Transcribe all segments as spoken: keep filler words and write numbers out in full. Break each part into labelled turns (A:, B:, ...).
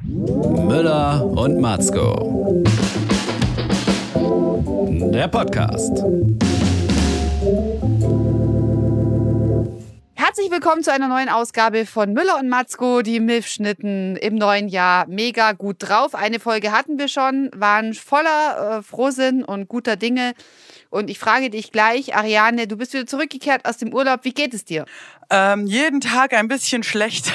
A: Müller und Matzko. Der Podcast.
B: Herzlich willkommen zu einer neuen Ausgabe von Müller und Matzko, die Milfschnitten im neuen Jahr. Mega gut drauf. Eine Folge hatten wir schon, waren voller äh, Frohsinn und guter Dinge. Und ich frage dich gleich, Ariane, du bist wieder zurückgekehrt aus dem Urlaub. Wie geht es dir?
C: Ähm, jeden Tag ein bisschen schlechter.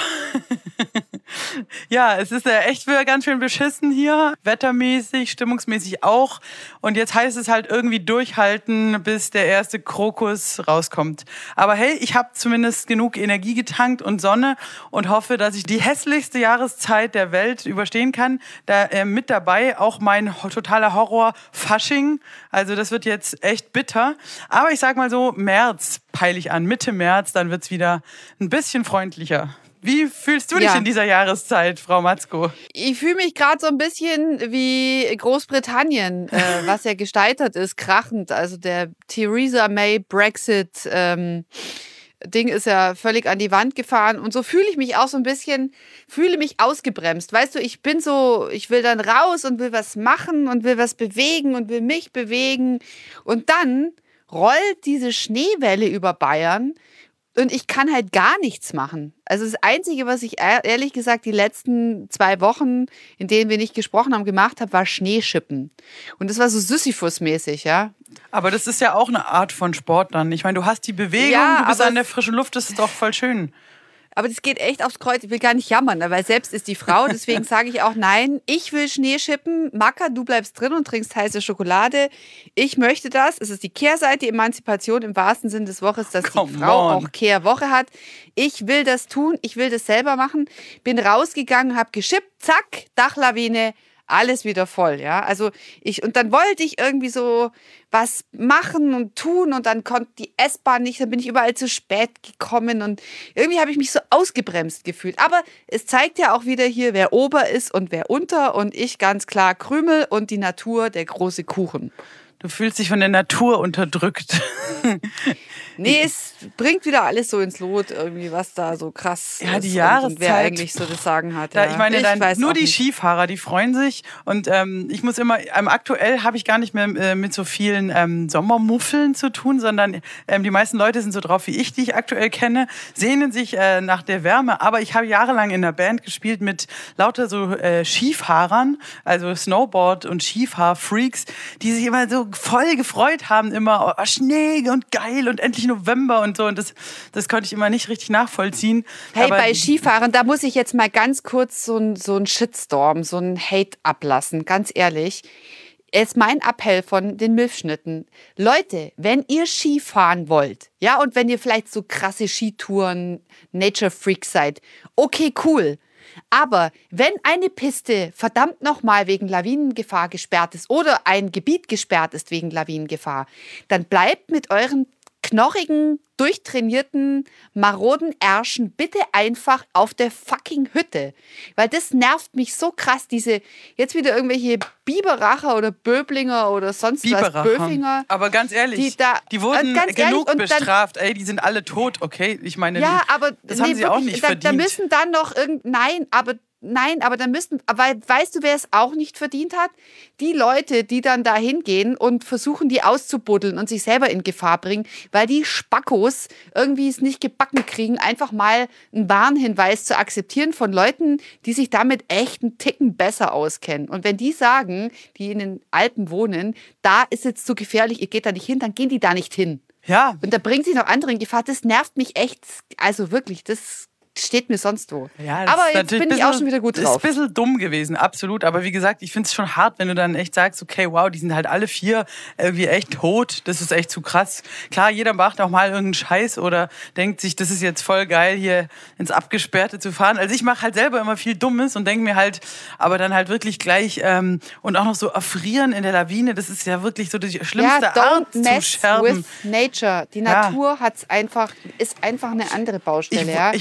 C: Ja, es ist ja echt wieder ganz schön beschissen hier. Wettermäßig, stimmungsmäßig auch. Und jetzt heißt es halt irgendwie durchhalten, bis der erste Krokus rauskommt. Aber hey, ich habe zumindest genug Energie getankt und Sonne und hoffe, dass ich die hässlichste Jahreszeit der Welt überstehen kann. Da äh, mit dabei auch mein ho- totaler Horror Fasching. Also das wird jetzt echt bitter. Aber ich sag mal so, März peile ich an. Mitte März, dann wird's wieder ein bisschen freundlicher. Wie fühlst du dich
B: Ja.
C: in dieser Jahreszeit, Frau Matzko?
B: Ich fühle mich gerade so ein bisschen wie Großbritannien, äh, was ja gescheitert ist, krachend. Also der Theresa May Brexit ähm, Ding ist ja völlig an die Wand gefahren. Und so fühle ich mich auch so ein bisschen, fühle mich ausgebremst. Weißt du, ich bin so, ich will dann raus und will was machen und will was bewegen und will mich bewegen. Und dann rollt diese Schneewelle über Bayern. Und ich kann halt gar nichts machen. Also das Einzige, was ich ehrlich gesagt die letzten zwei Wochen, in denen wir nicht gesprochen haben, gemacht habe, war Schneeschippen. Und das war so Sisyphus-mäßig, ja.
C: Aber das ist ja auch eine Art von Sport dann. Ich meine, du hast die Bewegung,
B: Ja,
C: du bist
B: aber
C: an der frischen Luft, das ist doch voll schön.
B: Aber das geht echt aufs Kreuz. Ich will gar nicht jammern, weil selbst ist die Frau. Deswegen sage ich auch, nein, ich will Schneeschippen. Macker, du bleibst drin und trinkst heiße Schokolade. Ich möchte das. Es ist die Kehrseite, Emanzipation im wahrsten Sinne des Wortes, dass
C: Come
B: die Frau
C: on.
B: auch Kehrwoche hat. Ich will das tun. Ich will das selber machen. Bin rausgegangen, habe geschippt. Zack, Dachlawine. Alles wieder voll, ja. Also ich, und dann wollte ich irgendwie so was machen und tun und dann konnte die S-Bahn nicht, dann bin ich überall zu spät gekommen und irgendwie habe ich mich so ausgebremst gefühlt. Aber es zeigt ja auch wieder hier, wer ober ist und wer unter und ich ganz klar Krümel und die Natur, der große Kuchen.
C: Du fühlst dich von der Natur unterdrückt.
B: Nee, es bringt wieder alles so ins Lot, irgendwie, was da so krass
C: Ja,
B: ist
C: die
B: und,
C: Jahreszeit.
B: und wer eigentlich so das Sagen hat.
C: Da,
B: Ja.
C: ich meine, dann
B: weiß
C: nur
B: auch
C: die
B: nicht.
C: Skifahrer, die freuen sich. Und ähm, ich muss immer, ähm, aktuell habe ich gar nicht mehr äh, mit so vielen ähm, Sommermuffeln zu tun, sondern ähm, die meisten Leute sind so drauf wie ich, die ich aktuell kenne, sehnen sich äh, nach der Wärme. Aber ich habe jahrelang in einer Band gespielt mit lauter so äh, Skifahrern, also Snowboard- und Skifahr-Freaks, die sich immer so voll gefreut haben, immer oh, Schnee und geil und endlich November und so. Und das, das konnte ich immer nicht richtig nachvollziehen.
B: Hey,
C: Aber
B: bei Skifahren, da muss ich jetzt mal ganz kurz so ein, so ein Shitstorm, so ein Hate ablassen, ganz ehrlich. Ist mein Appell von den Milfschnitten. Leute, wenn ihr Skifahren wollt, ja, und wenn ihr vielleicht so krasse Skitouren, Nature-Freaks seid, okay, cool. Aber wenn eine Piste verdammt nochmal wegen Lawinengefahr gesperrt ist oder ein Gebiet gesperrt ist wegen Lawinengefahr, dann bleibt mit euren knorrigen, durchtrainierten, maroden Ärschen bitte einfach auf der fucking Hütte. Weil das nervt mich so krass, diese, jetzt wieder irgendwelche Biberacher oder Böblinger oder sonst was, Böfinger.
C: Aber ganz ehrlich,
B: die da-
C: die wurden
B: und ganz
C: genug
B: ehrlich, und dann-
C: bestraft. Ey, die sind alle tot, okay? Ich meine,
B: Ja, aber
C: das
B: nee,
C: haben sie auch
B: wirklich,
C: nicht
B: da,
C: verdient.
B: da müssen dann noch irgend, nein, aber Nein, aber dann müssten, weil weißt du, wer es auch nicht verdient hat? Die Leute, die dann da hingehen und versuchen, die auszubuddeln und sich selber in Gefahr bringen, weil die Spackos irgendwie es nicht gebacken kriegen, einfach mal einen Warnhinweis zu akzeptieren von Leuten, die sich damit echt einen Ticken besser auskennen. Und wenn die sagen, die in den Alpen wohnen, da ist jetzt zu gefährlich, ihr geht da nicht hin, dann gehen die da nicht hin.
C: Ja.
B: Und da bringt sich noch andere in Gefahr. Das nervt mich echt, also wirklich, das steht mir sonst wo.
C: Ja, das
B: aber
C: ist
B: jetzt bin
C: natürlich
B: ich auch
C: bisschen-
B: schon wieder gut
C: Das
B: drauf.
C: ist ein bisschen dumm gewesen, absolut. Aber wie gesagt, ich finde es schon hart, wenn du dann echt sagst, okay, wow, die sind halt alle vier irgendwie echt tot. Das ist echt zu krass. Klar, jeder macht auch mal irgendeinen Scheiß oder denkt sich, das ist jetzt voll geil, hier ins Abgesperrte zu fahren. Also ich mache halt selber immer viel Dummes und denke mir halt, aber dann halt wirklich gleich ähm, und auch noch so erfrieren in der Lawine, das ist ja wirklich so die schlimmste
B: ja,
C: Art
B: don't
C: zu
B: mess
C: scherben.
B: with nature. Die
C: Ja.
B: Natur hat's einfach, ist einfach eine andere Baustelle.
C: Ich,
B: ja.
C: ich wundere mich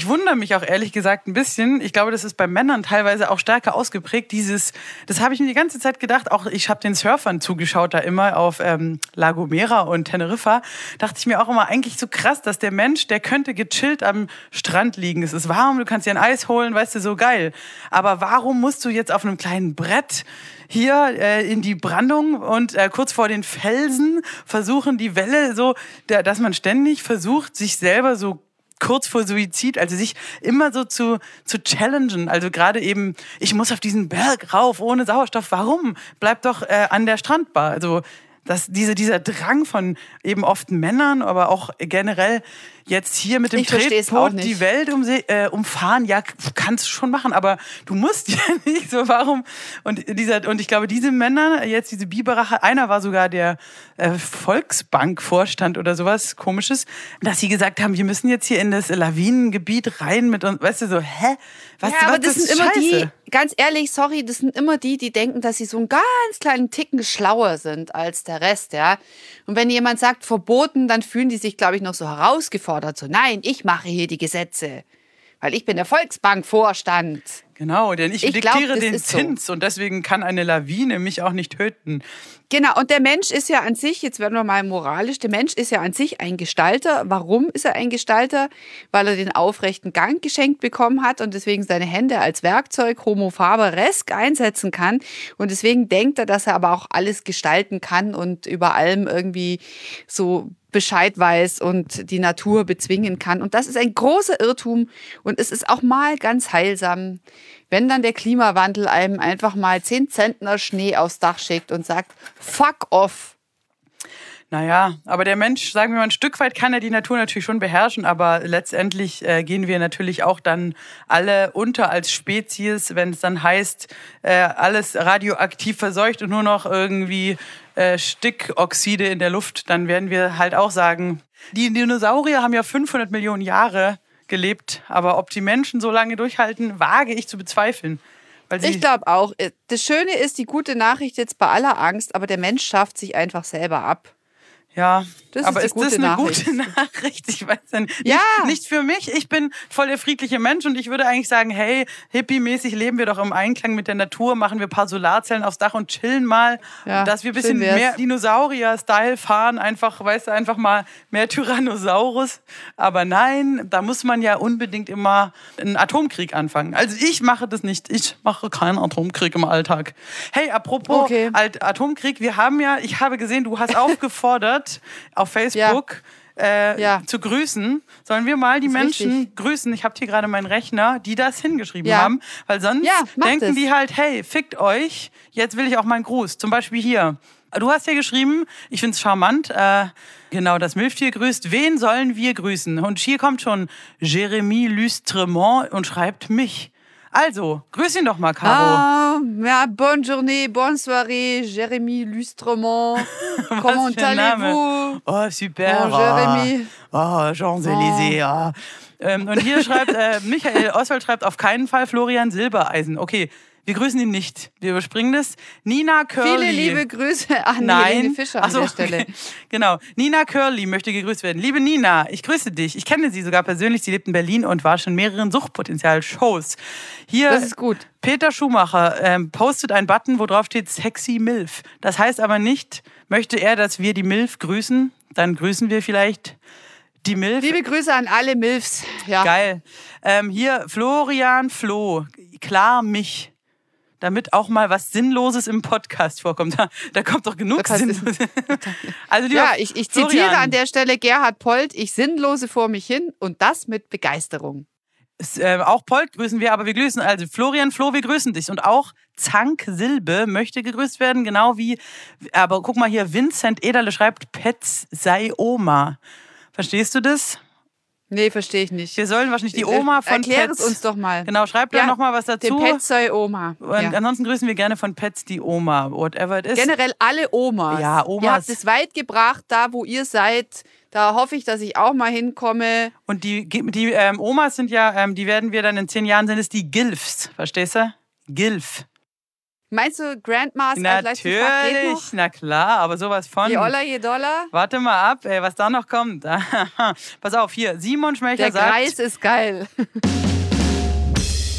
C: mich auch ehrlich gesagt ein bisschen. Ich glaube, das ist bei Männern teilweise auch stärker ausgeprägt. Dieses, das habe ich mir die ganze Zeit gedacht. Auch ich habe den Surfern zugeschaut da immer auf ähm, La Gomera und Teneriffa. Dachte ich mir auch immer, eigentlich so krass, dass der Mensch, der könnte gechillt am Strand liegen. Es ist warm, du kannst dir ein Eis holen, weißt du, so geil. Aber warum musst du jetzt auf einem kleinen Brett hier äh, in die Brandung und äh, kurz vor den Felsen versuchen, die Welle so, da, dass man ständig versucht, sich selber so kurz vor Suizid, also sich immer so zu, zu challengen. Also gerade eben, ich muss auf diesen Berg rauf ohne Sauerstoff. Warum? Bleib doch äh, an der Strandbar. Also dass diese, dieser Drang von eben oft Männern, aber auch generell jetzt hier mit dem
B: Ich versteh's auch
C: Tretboot
B: nicht.
C: die Welt umse- äh, umfahren, ja, kannst du schon machen, aber du musst ja nicht so, warum? Und dieser, und ich glaube, diese Männer, jetzt diese Biberacher, einer war sogar der äh, Volksbank-Vorstand oder sowas Komisches, dass sie gesagt haben, wir müssen jetzt hier in das Lawinengebiet rein mit uns, weißt du, so, hä? Was,
B: ja,
C: was,
B: aber das,
C: das
B: sind
C: ist
B: immer
C: scheiße.
B: die, ganz ehrlich, sorry, das sind immer die, die denken, dass sie so einen ganz kleinen Ticken schlauer sind als der Rest, ja. Und wenn jemand sagt, verboten, dann fühlen die sich, glaube ich, noch so herausgefordert. So, nein, ich mache hier die Gesetze, weil ich bin der Volksbank-Vorstand.
C: Genau, denn ich,
B: Ich glaub,
C: diktiere
B: das
C: den
B: ist so.
C: Zins und deswegen kann eine Lawine mich auch nicht töten.
B: Genau, und der Mensch ist ja an sich, jetzt werden wir mal moralisch, der Mensch ist ja an sich ein Gestalter. Warum ist er ein Gestalter? Weil er den aufrechten Gang geschenkt bekommen hat und deswegen seine Hände als Werkzeug homo faberesk einsetzen kann. Und deswegen denkt er, dass er aber auch alles gestalten kann und über allem irgendwie so Bescheid weiß und die Natur bezwingen kann. Und das ist ein großer Irrtum und es ist auch mal ganz heilsam, wenn dann der Klimawandel einem einfach mal zehn Zentner Schnee aufs Dach schickt und sagt, fuck off.
C: Naja, aber der Mensch, sagen wir mal, ein Stück weit kann er die Natur natürlich schon beherrschen, aber letztendlich äh, gehen wir natürlich auch dann alle unter als Spezies, wenn es dann heißt, äh, alles radioaktiv verseucht und nur noch irgendwie äh, Stickoxide in der Luft, dann werden wir halt auch sagen, die Dinosaurier haben ja fünfhundert Millionen Jahre gelebt, aber ob die Menschen so lange durchhalten, wage ich zu bezweifeln. Weil sie
B: Ich glaube auch. Das Schöne ist, die gute Nachricht jetzt bei aller Angst, aber der Mensch schafft sich einfach selber ab.
C: Ja,
B: Das ist
C: aber
B: die
C: ist
B: gute
C: das eine
B: Nachricht.
C: gute Nachricht? Ich weiß ja nicht.
B: Ja.
C: Nicht für mich. Ich bin voll der friedliche Mensch und ich würde eigentlich sagen, hey, hippie-mäßig leben wir doch im Einklang mit der Natur, machen wir ein paar Solarzellen aufs Dach und chillen mal,
B: Ja,
C: dass wir ein
B: schön
C: bisschen
B: wär's.
C: mehr Dinosaurier-Style fahren, einfach, weißt du, einfach mal mehr Tyrannosaurus. Aber nein, da muss man ja unbedingt immer einen Atomkrieg anfangen. Also ich mache das nicht. Ich mache keinen Atomkrieg im Alltag. Hey, apropos
B: Okay.
C: Alt- Atomkrieg, wir haben ja, ich habe gesehen, du hast aufgefordert, auf Facebook äh,
B: Ja.
C: zu grüßen. Sollen wir mal die
B: Das ist
C: Menschen
B: richtig.
C: grüßen? Ich habe hier gerade meinen Rechner, die das hingeschrieben
B: Ja.
C: haben. Weil sonst
B: Ja, mach
C: denken
B: das.
C: die halt, hey, fickt euch, jetzt will ich auch meinen Gruß. Zum Beispiel hier. Du hast ja geschrieben, ich finde es charmant, äh, genau, das Milchtier grüßt. Wen sollen wir grüßen? Und hier kommt schon Jérémy Lustremont und schreibt mich. Also, grüß ihn doch mal, Caro.
B: Ah, ja, bonne journée, bonne soirée, Jérémy Lustremont. Comment
C: für ein Name?
B: allez-vous?
C: Oh, super.
B: Oh, Jérémy.
C: Oh, Champs-Élysées. Ah. Ähm, und hier schreibt, äh, Michael Oswald schreibt auf keinen Fall Florian Silbereisen. Okay, wir grüßen ihn nicht. Wir überspringen das. Nina Curly.
B: Viele liebe Grüße an
C: Nein.
B: Helene Fischer an
C: Ach so,
B: der Stelle.
C: okay. Genau. Nina Curly möchte gegrüßt werden. Liebe Nina, ich grüße dich. Ich kenne sie sogar persönlich. Sie lebt in Berlin und war schon in mehreren Suchtpotenzial-Shows. Hier
B: Das ist gut.
C: Peter Schumacher ähm, postet einen Button, wo drauf steht Sexy Milf. Das heißt aber nicht, möchte er, dass wir die Milf grüßen? Dann grüßen wir vielleicht die Milf.
B: Liebe Grüße an alle Milfs. Ja.
C: Geil. Ähm, hier Florian Flo. Klar mich. Damit auch mal was Sinnloses im Podcast vorkommt. Da, da kommt doch genug
B: Das heißt,
C: Sinnloses. Also lieber
B: Ja, ich, ich zitiere
C: Florian,
B: an der Stelle Gerhard Polt, ich sinnlose vor mich hin und das mit Begeisterung.
C: s- äh, auch Polt grüßen wir, aber wir grüßen, also Florian Flo, wir grüßen dich. Und auch Zank Silbe möchte gegrüßt werden, genau wie, aber guck mal hier, Vincent Ederle schreibt, Petz sei Oma. Verstehst du das?
B: Nee, verstehe ich nicht.
C: Wir sollen wahrscheinlich die Oma von
B: Erklär
C: Petz.
B: es uns doch mal.
C: Genau, schreib da
B: Ja,
C: noch mal was dazu.
B: Den Pet sei Oma.
C: Und
B: Ja.
C: ansonsten grüßen wir gerne von Petz die Oma, whatever it is.
B: Generell alle Omas.
C: Ja, Omas.
B: Ihr habt es weit gebracht, da wo ihr seid. Da hoffe ich, dass ich auch mal hinkomme.
C: Und die, die ähm, Omas sind ja, ähm, die werden wir dann in zehn Jahren, sind es die Gilfs, verstehst du? Gilf.
B: Meinst du, Grandmas als Leistungsfach geht
C: Natürlich,
B: noch?
C: na klar, aber sowas von.
B: Je Oller, je Dollar.
C: Warte mal ab, ey, was da noch kommt. Pass auf, hier, Simon Schmelcher
B: Der
C: sagt...
B: Kreis ist geil.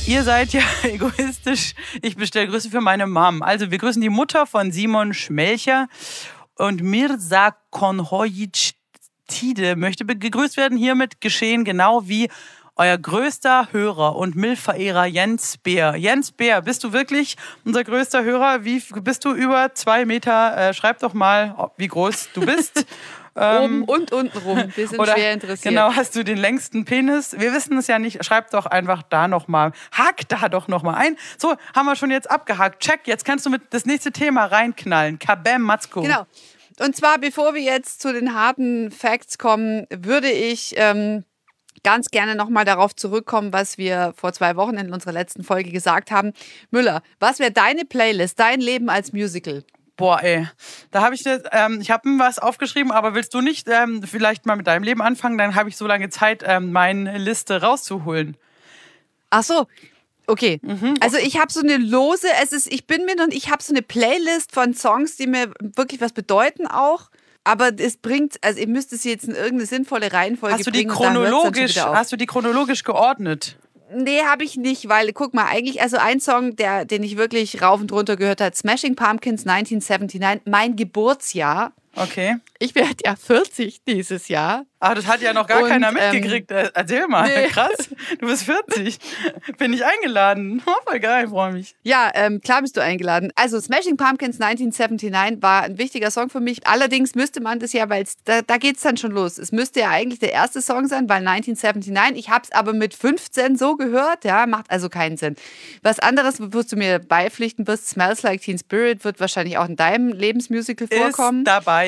C: Ihr seid ja egoistisch. Ich bestelle Grüße für meine Mom. Also wir grüßen die Mutter von Simon Schmelcher und Mirza Konhojic Tide möchte gegrüßt werden. Hiermit geschehen genau wie euer größter Hörer und Milf-Verehrer Jens Beer. Jens Beer, bist du wirklich unser größter Hörer? Wie bist du über zwei Meter? Äh, schreib doch mal, wie groß du bist.
B: Oben und unten rum. Wir sind
C: oder,
B: schwer interessiert.
C: Genau, hast du den längsten Penis? Wir wissen es ja nicht. Schreib doch einfach da nochmal. Hack da doch nochmal ein. So, haben wir schon jetzt abgehakt. Check, jetzt kannst du mit das nächste Thema reinknallen. Kabam, Matzko.
B: Genau. Und zwar, bevor wir jetzt zu den harten Facts kommen, würde ich ähm, ganz gerne nochmal darauf zurückkommen, was wir vor zwei Wochen in unserer letzten Folge gesagt haben. Müller, was wäre deine Playlist, dein Leben als Musical?
C: Boah, ey, da habe ich jetzt, ähm, ich habe was aufgeschrieben, aber willst du nicht ähm, vielleicht mal mit deinem Leben anfangen? Dann habe ich so lange Zeit, ähm, meine Liste rauszuholen.
B: Ach so, okay. Mhm. Also ich habe so eine lose, es ist, ich bin mir und ich habe so eine Playlist von Songs, die mir wirklich was bedeuten auch. Aber es bringt, also ihr müsst es jetzt in irgendeine sinnvolle Reihenfolge
C: hast du die
B: bringen.
C: Chronologisch, hast du die chronologisch geordnet?
B: Nee, habe ich nicht, weil, guck mal, eigentlich, also ein Song, der, den ich wirklich rauf und runter gehört habe, Smashing Pumpkins neunzehnhundertneunundsiebzig, mein Geburtsjahr.
C: Okay.
B: Ich werde ja vierzig dieses Jahr.
C: Ah, das hat ja noch gar
B: und,
C: keiner mitgekriegt. Ähm, Erzähl mal, nee. Krass, du bist vierzig. Bin ich eingeladen. Oh, voll geil, freue mich.
B: Ja, ähm, klar bist du eingeladen. Also Smashing Pumpkins neunzehnhundertneunundsiebzig war ein wichtiger Song für mich. Allerdings müsste man das ja, weil da, da geht es dann schon los. Es müsste ja eigentlich der erste Song sein, weil neunzehnhundertneunundsiebzig, ich habe es aber mit fünfzehn so gehört, ja, macht also keinen Sinn. Was anderes wirst du mir beipflichten wirst, Smells Like Teen Spirit wird wahrscheinlich auch in deinem Lebensmusical vorkommen.
C: Ist dabei.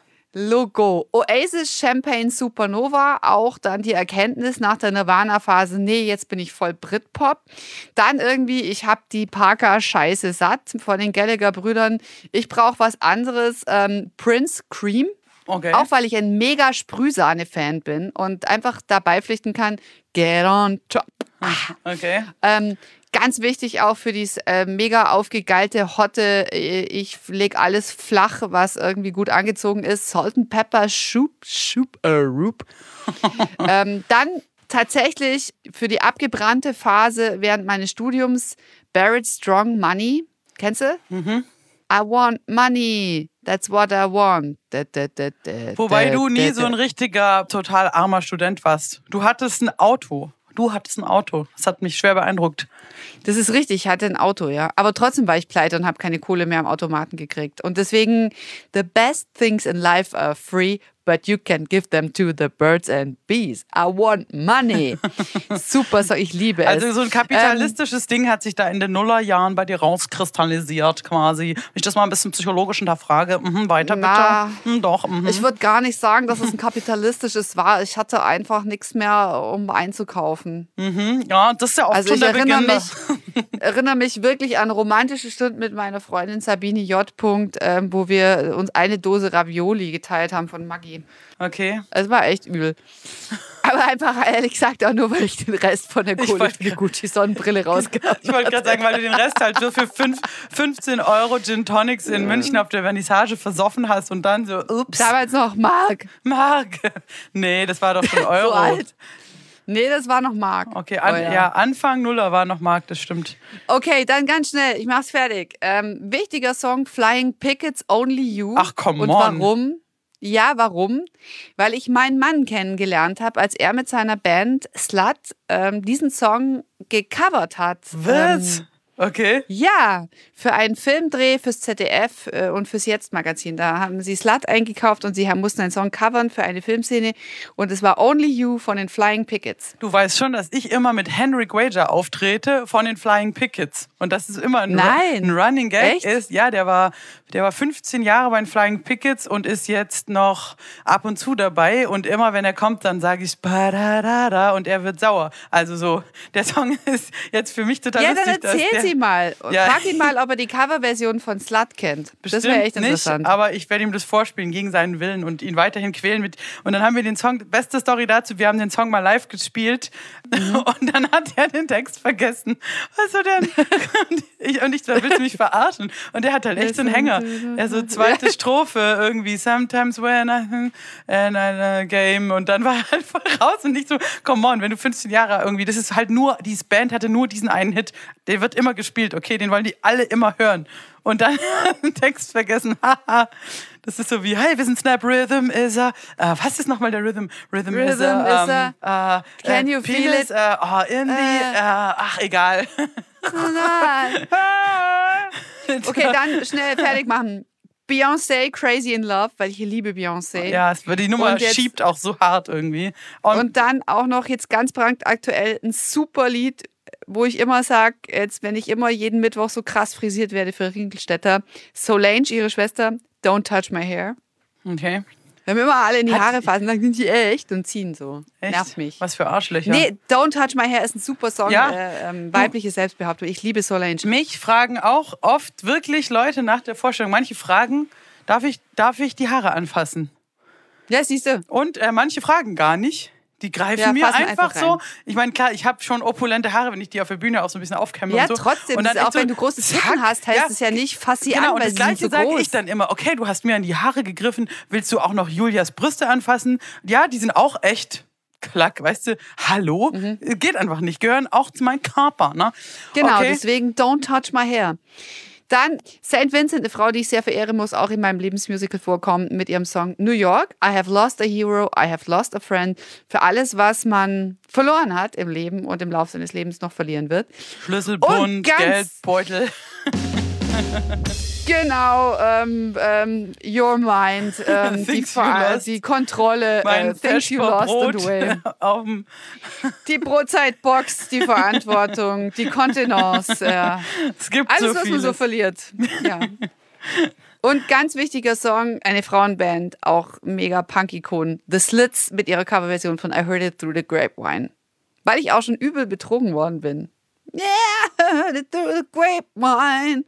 B: Logo. Oasis, Champagne, Supernova. Auch dann die Erkenntnis nach der Nirvana-Phase, nee, jetzt bin ich voll Britpop. Dann irgendwie, ich habe die Parker-Scheiße satt von den Gallagher-Brüdern. Ich brauche was anderes. Ähm, Prince, Cream.
C: Okay.
B: Auch weil ich ein mega Sprühsahne-Fan bin und einfach dabei pflichten kann, get on top.
C: Okay.
B: Ähm, Ganz wichtig auch für dieses äh, mega aufgegeilte, hotte, ich leg alles flach, was irgendwie gut angezogen ist. Salt and Pepper, Shoop, Shoop, a Roop. ähm, dann tatsächlich für die abgebrannte Phase während meines Studiums Barrett Strong Money. Kennst du?
C: Mhm.
B: I want money. That's what I want. Da, da, da, da,
C: Wobei
B: da,
C: du nie
B: da,
C: so ein richtiger, total armer Student warst. Du hattest ein Auto. Du hattest ein Auto. Das hat mich schwer beeindruckt.
B: Das ist richtig, ich hatte ein Auto, ja. Aber trotzdem war ich pleite und habe keine Kohle mehr am Automaten gekriegt. Und deswegen, the best things in life are free, but you can give them to the birds and bees. I want money. Super, so ich liebe es.
C: Also so ein kapitalistisches ähm, Ding hat sich da in den Nullerjahren bei dir rauskristallisiert quasi. Wenn ich das mal ein bisschen psychologisch hinterfrage, mhm, weiter
B: na,
C: bitte. Mhm, doch. Mhm.
B: Ich würde gar nicht sagen, dass es ein kapitalistisches war. Ich hatte einfach nichts mehr, um einzukaufen.
C: Mhm, ja, das ist ja auch
B: also
C: schon
B: ich
C: der
B: erinnere
C: Beginn.
B: mich, erinnere mich wirklich an romantische Stunden mit meiner Freundin Sabine J. Ähm, wo wir uns eine Dose Ravioli geteilt haben von Maggi.
C: Okay.
B: Es war echt übel. Aber einfach, ehrlich gesagt, auch nur, weil ich den Rest von der Kohle für die Gucci-Sonnenbrille rausgehabt
C: Ich wollte gerade sagen, weil du den Rest halt so für fünf, fünfzehn Euro Gin Tonics in München auf der Vernissage versoffen hast und dann so, ups.
B: Damals noch Mark.
C: Mark. Nee, das war doch schon Euro.
B: So alt. Nee, das war noch Mark.
C: Okay, an,
B: oh, ja.
C: ja, Anfang Nuller war noch Mark, das stimmt.
B: Okay, dann ganz schnell, ich mach's fertig. Ähm, wichtiger Song, Flying Pickets, Only You.
C: Ach, come
B: Und
C: on.
B: warum? Ja, warum? Weil ich meinen Mann kennengelernt habe, als er mit seiner Band Slut ähm, diesen Song gecovert hat.
C: Was?
B: Ähm,
C: Okay.
B: Ja, für einen Filmdreh fürs Z D F äh, und fürs Jetzt-Magazin. Da haben sie Slut eingekauft und sie haben, mussten einen Song covern für eine Filmszene. Und es war Only You von den Flying Pickets.
C: Du weißt schon, dass ich immer mit Henrik Wager auftrete von den Flying Pickets. Und das ist immer ein,
B: Nein.
C: ein Running Gag.
B: Echt?
C: Ist, ja, der war, der war fünfzehn Jahre bei den Flying Pickets und ist jetzt noch ab und zu dabei. Und immer, wenn er kommt, dann sage ich ba-da-da-da und er wird sauer. Also so, der Song ist jetzt für mich total
B: ja,
C: lustig.
B: dann erzähl
C: dass
B: sie ihn mal.
C: Ja.
B: Frag ihn mal, ob er die Coverversion von Slut kennt.
C: Bestimmt
B: das wäre echt interessant.
C: Nicht, aber ich werde ihm das vorspielen gegen seinen Willen und ihn weiterhin quälen mit. Und dann haben wir den Song, beste Story dazu, wir haben den Song mal live gespielt mhm. und dann hat er den Text vergessen. Was so denn? und ich, und ich da willst du mich verarschen? Und der hat halt echt so einen Hänger. Er so zweite ja. Strophe irgendwie, sometimes when I, and I game und dann war er halt voll raus und nicht so, come on, wenn du fünfzehn Jahre irgendwie, das ist halt nur, diese Band hatte nur diesen einen Hit, der wird immer gespielt, okay, den wollen die alle immer hören. Und dann den Text vergessen, haha. Das ist so wie, hey, wir sind Snap, Rhythm is a, uh, was ist nochmal der Rhythm? Rhythm,
B: Rhythm
C: is a,
B: is
C: um,
B: a
C: uh,
B: can
C: uh,
B: you feel
C: penis,
B: it?
C: Uh, oh, in the, uh, ach, egal.
B: Okay, dann schnell fertig machen. Beyoncé, Crazy in Love, weil ich liebe Beyoncé.
C: Ja, es wird die Nummer
B: jetzt,
C: schiebt auch so hart irgendwie. Und,
B: und dann auch noch jetzt ganz brandaktuell ein super Lied, wo ich immer sage, jetzt wenn ich immer jeden Mittwoch so krass frisiert werde für Ringelstädter, Solange, ihre Schwester, Don't Touch My Hair.
C: Okay.
B: Wenn wir immer alle in die
C: Hat
B: Haare fassen, dann sind die echt und ziehen so.
C: Echt?
B: Nervt mich.
C: Was für Arschlöcher.
B: Nee, Don't Touch My Hair ist ein super Song,
C: Ja.
B: äh, ähm, weibliche Selbstbehauptung. Ich liebe Solange.
C: Mich fragen auch oft wirklich Leute nach der Vorstellung, manche fragen, darf ich, darf ich die Haare anfassen?
B: Ja, siehst du.
C: Und äh, manche fragen gar nicht. Die greifen
B: Ja,
C: mir
B: fassen
C: einfach,
B: einfach
C: so.
B: rein.
C: Ich meine, klar, ich habe schon opulente Haare, wenn ich die auf der Bühne auch so ein bisschen aufkämme
B: Ja,
C: und so.
B: trotzdem,
C: und
B: das ist
C: echt
B: auch wenn du große Titten hast, heißt es ja nicht, fass sie
C: genau,
B: an, weil
C: und das
B: sie sind
C: Gleiche
B: so
C: sage
B: groß.
C: ich dann immer, okay, du hast mir an die Haare gegriffen, willst du auch noch Julias Brüste anfassen? Ja, die sind auch echt klack, weißt du, hallo?
B: Mhm.
C: Geht einfach nicht, gehören auch zu meinem Körper, ne?
B: Genau,
C: okay.
B: deswegen Don't Touch My Hair. Dann Saint Vincent, eine Frau, die ich sehr verehre, muss auch in meinem Lebensmusical vorkommen mit ihrem Song New York. I have lost a hero, I have lost a friend. Für alles, was man verloren hat im Leben und im Laufe seines Lebens noch verlieren wird.
C: Schlüsselbund, Geldbeutel.
B: Genau, ähm, ähm, Your Mind, ähm, die, Ver- die Kontrolle,
C: mein
B: äh, Things You Lost and Way.
C: Auf'm
B: Die Brotzeitbox, die Verantwortung, die Kontenance. Ja.
C: Es gibt
B: Alles,
C: so
B: was man so
C: vieles.
B: verliert. Ja. Und ganz wichtiger Song, eine Frauenband, auch mega Punk-Ikonen. The Slits mit ihrer Coverversion von I Heard It Through the Grapevine. Weil ich auch schon übel betrogen worden bin. Yeah, I heard it through the grapevine.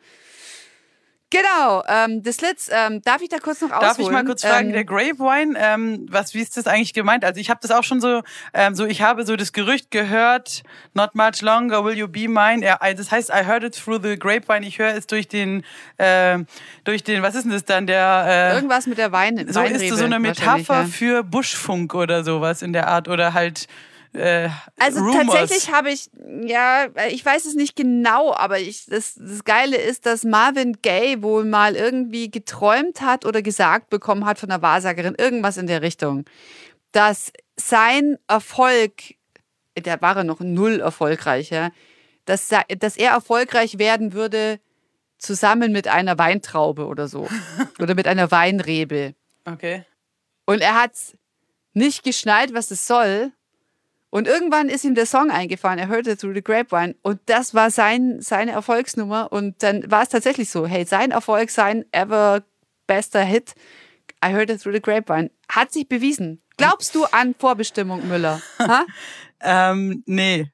B: Genau, ähm, The Slits, ähm, darf ich da kurz noch ausholen?
C: Darf ich mal kurz fragen,
B: ähm,
C: der Grapevine, ähm, was, wie ist das eigentlich gemeint? Also ich habe das auch schon so, ähm, so ich habe so das Gerücht gehört, not much longer will you be mine. Ja, das heißt, I heard it through the grapevine. Ich höre es durch den, äh, durch den, was ist denn das dann, der... Äh,
B: Irgendwas mit der Wein,
C: so
B: Weinrebe.
C: ist so eine Metapher
B: ja.
C: für Buschfunk oder sowas in der Art oder halt... Äh,
B: Also
C: Rumors.
B: tatsächlich habe ich, ja, ich weiß es nicht genau, aber ich, das, das Geile ist, dass Marvin Gaye wohl mal irgendwie geträumt hat oder gesagt bekommen hat von einer Wahrsagerin, irgendwas in der Richtung, dass sein Erfolg, der war er noch null erfolgreicher, dass, dass er erfolgreich werden würde zusammen mit einer Weintraube oder so oder mit einer Weinrebe.
C: Okay.
B: Und er hat nicht geschnallt, was es soll. Und irgendwann ist ihm der Song eingefallen, er hörte Through the Grapevine und das war sein, seine Erfolgsnummer und dann war es tatsächlich so, hey, sein Erfolg, sein ever bester Hit, I Heard It Through the Grapevine, hat sich bewiesen. Glaubst du an Vorbestimmung, Müller? Ha?
C: ähm, nee.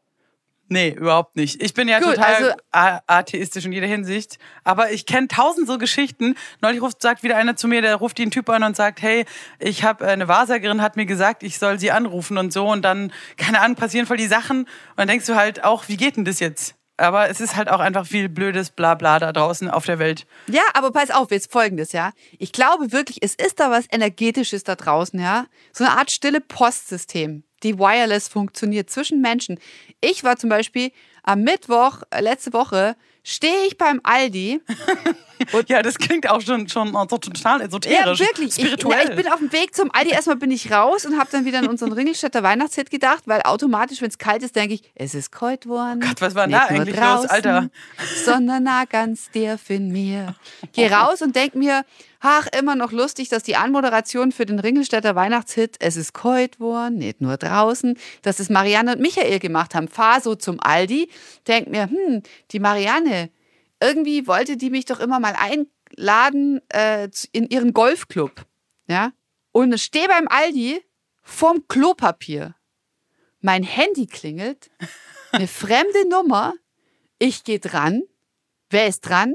C: Nee, überhaupt nicht. Ich bin ja
B: Gut,
C: total
B: also-
C: a- atheistisch in jeder Hinsicht. Aber ich kenne tausend so Geschichten. Neulich ruft, sagt wieder einer zu mir, der ruft den Typ an und sagt, hey, ich habe eine Wahrsagerin, hat mir gesagt, ich soll sie anrufen und so. Und dann, keine Ahnung, passieren voll die Sachen. Und dann denkst du halt auch, wie geht denn das jetzt? Aber es ist halt auch einfach viel blödes Blabla da draußen auf der Welt.
B: Ja, aber pass auf, jetzt Folgendes, ja. Ich glaube wirklich, es ist da was Energetisches da draußen, ja. So eine Art stille Postsystem, die wireless funktioniert zwischen Menschen. Ich war zum Beispiel am Mittwoch, äh, letzte Woche, stehe ich beim Aldi.
C: Ja, das klingt auch schon, schon so total esoterisch,
B: Ja, wirklich.
C: spirituell.
B: Ich, ja, ich bin auf dem Weg zum Aldi. Erstmal bin ich raus und habe dann wieder an unseren Ringelstädter Weihnachtshit gedacht, weil automatisch, wenn es kalt ist, denke ich, es ist kalt worden.
C: Gott, was war denn
B: Nicht
C: da
B: nur
C: eigentlich
B: draußen,
C: los, Alter?
B: Sondern nah ganz tief in mir. Geh raus und denk mir, ach, immer noch lustig, dass die Anmoderation für den Ringelstädter Weihnachtshit Es ist kalt worden, nicht nur draußen, dass es Marianne und Michael gemacht haben. Fahr so zum Aldi, denk mir, hm, die Marianne, irgendwie wollte die mich doch immer mal einladen äh, in ihren Golfclub. Ja? Und ich stehe beim Aldi vorm Klopapier. Mein Handy klingelt, eine fremde Nummer. Ich gehe dran. Wer ist dran?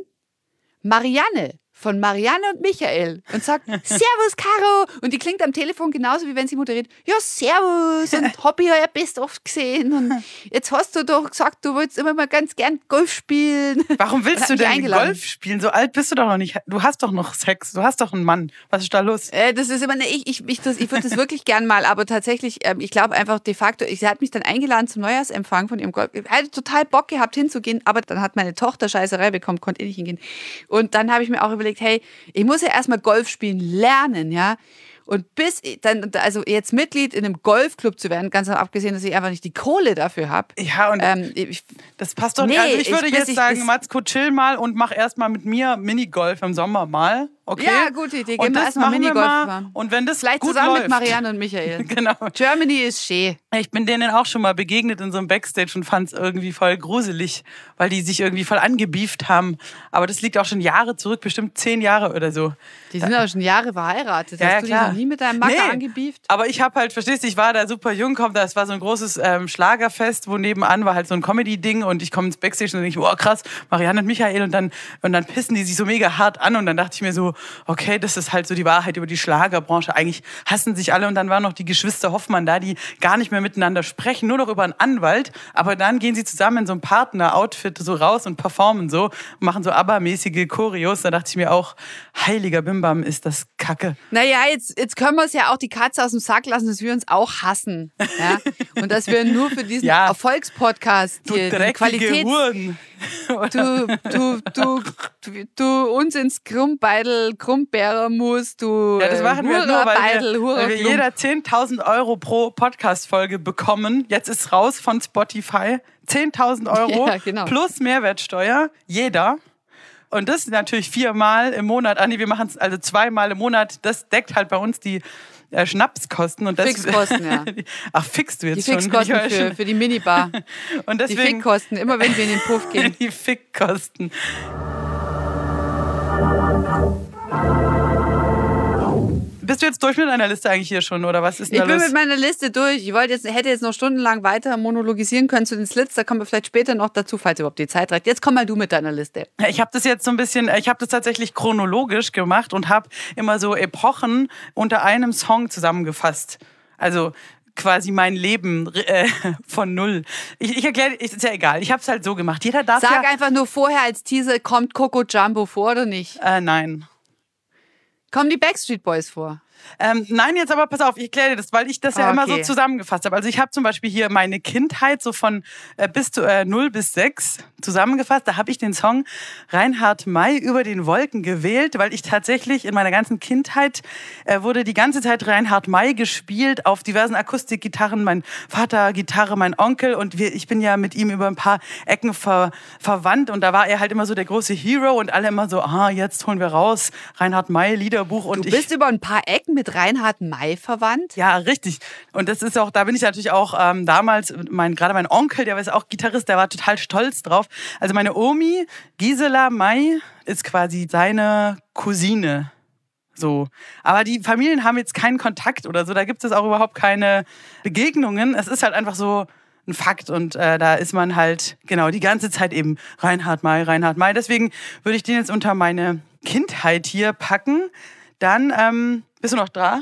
B: Marianne von Marianne und Michael und sagt, Servus, Caro. Und die klingt am Telefon genauso, wie wenn sie moderiert. Ja, Servus. Und hab ich ja best oft gesehen. Und jetzt hast du doch gesagt, du wolltest immer mal ganz gern Golf spielen.
C: Warum willst du denn Golf spielen? So alt bist du doch noch nicht. Du hast doch noch Sex. Du hast doch einen Mann. Was ist da los?
B: Äh, das ist immer, ne, ich, ich, ich, ich würde das wirklich gern mal, aber tatsächlich, ähm, ich glaube einfach de facto, sie hat mich dann eingeladen zum Neujahrsempfang von ihrem Golf. Ich hatte total Bock gehabt hinzugehen, aber dann hat meine Tochter Scheißerei bekommen, konnte eh nicht hingehen. Und dann habe ich mir auch überlegt, hey, ich muss ja erstmal Golf spielen lernen, ja. Und bis dann, also jetzt Mitglied in einem Golfclub zu werden, ganz abgesehen, dass ich einfach nicht die Kohle dafür habe.
C: Ja, und
B: ähm, ich,
C: das passt doch nicht.
B: Nee,
C: also ich würde
B: ich,
C: jetzt
B: ich,
C: sagen, Matzko, chill mal und mach erstmal mit mir Minigolf im Sommer mal. Okay?
B: Ja, gute Idee. Gehen
C: und
B: wir
C: das
B: erstmal
C: machen wir
B: Minigolf
C: mal.
B: fahren.
C: Und wenn das
B: Vielleicht
C: gut
B: zusammen
C: läuft.
B: mit Marianne und Michael.
C: Genau.
B: Germany ist schön.
C: Ich bin denen auch schon mal begegnet in so einem Backstage und fand es irgendwie voll gruselig, weil die sich irgendwie voll angebieft haben. Aber das liegt auch schon Jahre zurück, bestimmt zehn Jahre oder so.
B: Die sind auch schon Jahre verheiratet.
C: Ja,
B: Hast
C: ja,
B: du
C: klar.
B: die noch nie mit deinem Macker
C: Nee,
B: angebieft?
C: Aber ich habe halt, verstehst du, ich war da super jung, komm, das war so ein großes ähm, Schlagerfest, wo nebenan war halt so ein Comedy-Ding und ich komme ins Backstage und denke, oh krass, Marianne und Michael und dann, und dann pissen die sich so mega hart an und dann dachte ich mir so, okay, das ist halt so die Wahrheit über die Schlagerbranche. Eigentlich hassen sich alle und dann waren noch die Geschwister Hoffmann da, die gar nicht mehr miteinander sprechen, nur noch über einen Anwalt, aber dann gehen sie zusammen in so ein Partner-Outfit so raus und performen so, machen so ABBA-mäßige Choreos. Da dachte ich mir auch, heiliger Bimbam, ist das Kacke.
B: Naja, jetzt, jetzt können wir es ja auch die Katze aus dem Sack lassen, dass wir uns auch hassen. Ja? Und dass wir nur für diesen
C: Ja.
B: Erfolgspodcast
C: Du
B: hier die
C: dreckige
B: Qualität...
C: Huren.
B: Du, du, du, du, du uns ins Krummbeidel, Krummbärer musst, du
C: Ja, das machen wir halt nur, weil
B: Beidel,
C: wir, weil wir
B: Hurerklump.
C: jeder zehntausend Euro pro Podcast-Folge bekommen. Jetzt ist raus von Spotify. zehntausend Euro
B: Ja, genau.
C: plus Mehrwertsteuer. Jeder. Und das natürlich viermal im Monat. Andi, wir machen es also zweimal im Monat. Das deckt halt bei uns die äh, Schnapskosten. Und das,
B: Fixkosten, ja.
C: Ach, fixst du
B: Die
C: jetzt schon?
B: Fixkosten
C: Ich höre
B: für,
C: schon.
B: für die Minibar.
C: Und
B: Die
C: deswegen,
B: Fickkosten, immer wenn wir in den Puff gehen.
C: die Fickkosten. Bist du jetzt durch mit deiner Liste eigentlich hier schon, oder was ist denn
B: Ich
C: da
B: bin
C: los?
B: mit meiner Liste durch. Ich wollte jetzt, hätte jetzt noch stundenlang weiter monologisieren können zu den Slits. Da kommen wir vielleicht später noch dazu, falls überhaupt die Zeit reicht. Jetzt komm mal du mit deiner Liste.
C: Ja, ich habe das jetzt so ein bisschen, ich habe das tatsächlich chronologisch gemacht und habe immer so Epochen unter einem Song zusammengefasst. Also quasi mein Leben äh, von null. Ich, ich erkläre, ist ja egal. Ich habe es halt so gemacht. Jeder darf
B: Sag
C: ja...
B: einfach nur vorher als Teaser, kommt Coco Jumbo vor oder nicht?
C: Äh, nein.
B: Kommen die Backstreet Boys vor?
C: Ähm, nein, jetzt aber pass auf, ich erkläre dir das, weil ich das ja
B: Ah,
C: immer so
B: okay.
C: zusammengefasst habe. Also ich habe zum Beispiel hier meine Kindheit so von äh, bis zu äh, null bis sechs zusammengefasst. Da habe ich den Song Reinhard May über den Wolken gewählt, weil ich tatsächlich in meiner ganzen Kindheit äh, wurde die ganze Zeit Reinhard May gespielt auf diversen Akustikgitarren. Mein Vater Gitarre, mein Onkel und wir, ich bin ja mit ihm über ein paar Ecken ver, verwandt und da war er halt immer so der große Hero und alle immer so, ah, jetzt holen wir raus Reinhard May Liederbuch und
B: Du
C: ich
B: bist über ein paar Ecken mit Reinhard May verwandt?
C: ja, richtig. Und das ist auch, da bin ich natürlich auch ähm, damals, mein, gerade mein Onkel, der ist auch Gitarrist, der war total stolz drauf. Also meine Omi, Gisela May, ist quasi seine Cousine. So. Aber die Familien haben jetzt keinen Kontakt oder so, da gibt es auch überhaupt keine Begegnungen. Es ist halt einfach so ein Fakt und äh, da ist man halt, genau, die ganze Zeit eben Reinhard May, Reinhard May. Deswegen würde ich den jetzt unter meine Kindheit hier packen. Dann, ähm, bist du noch da?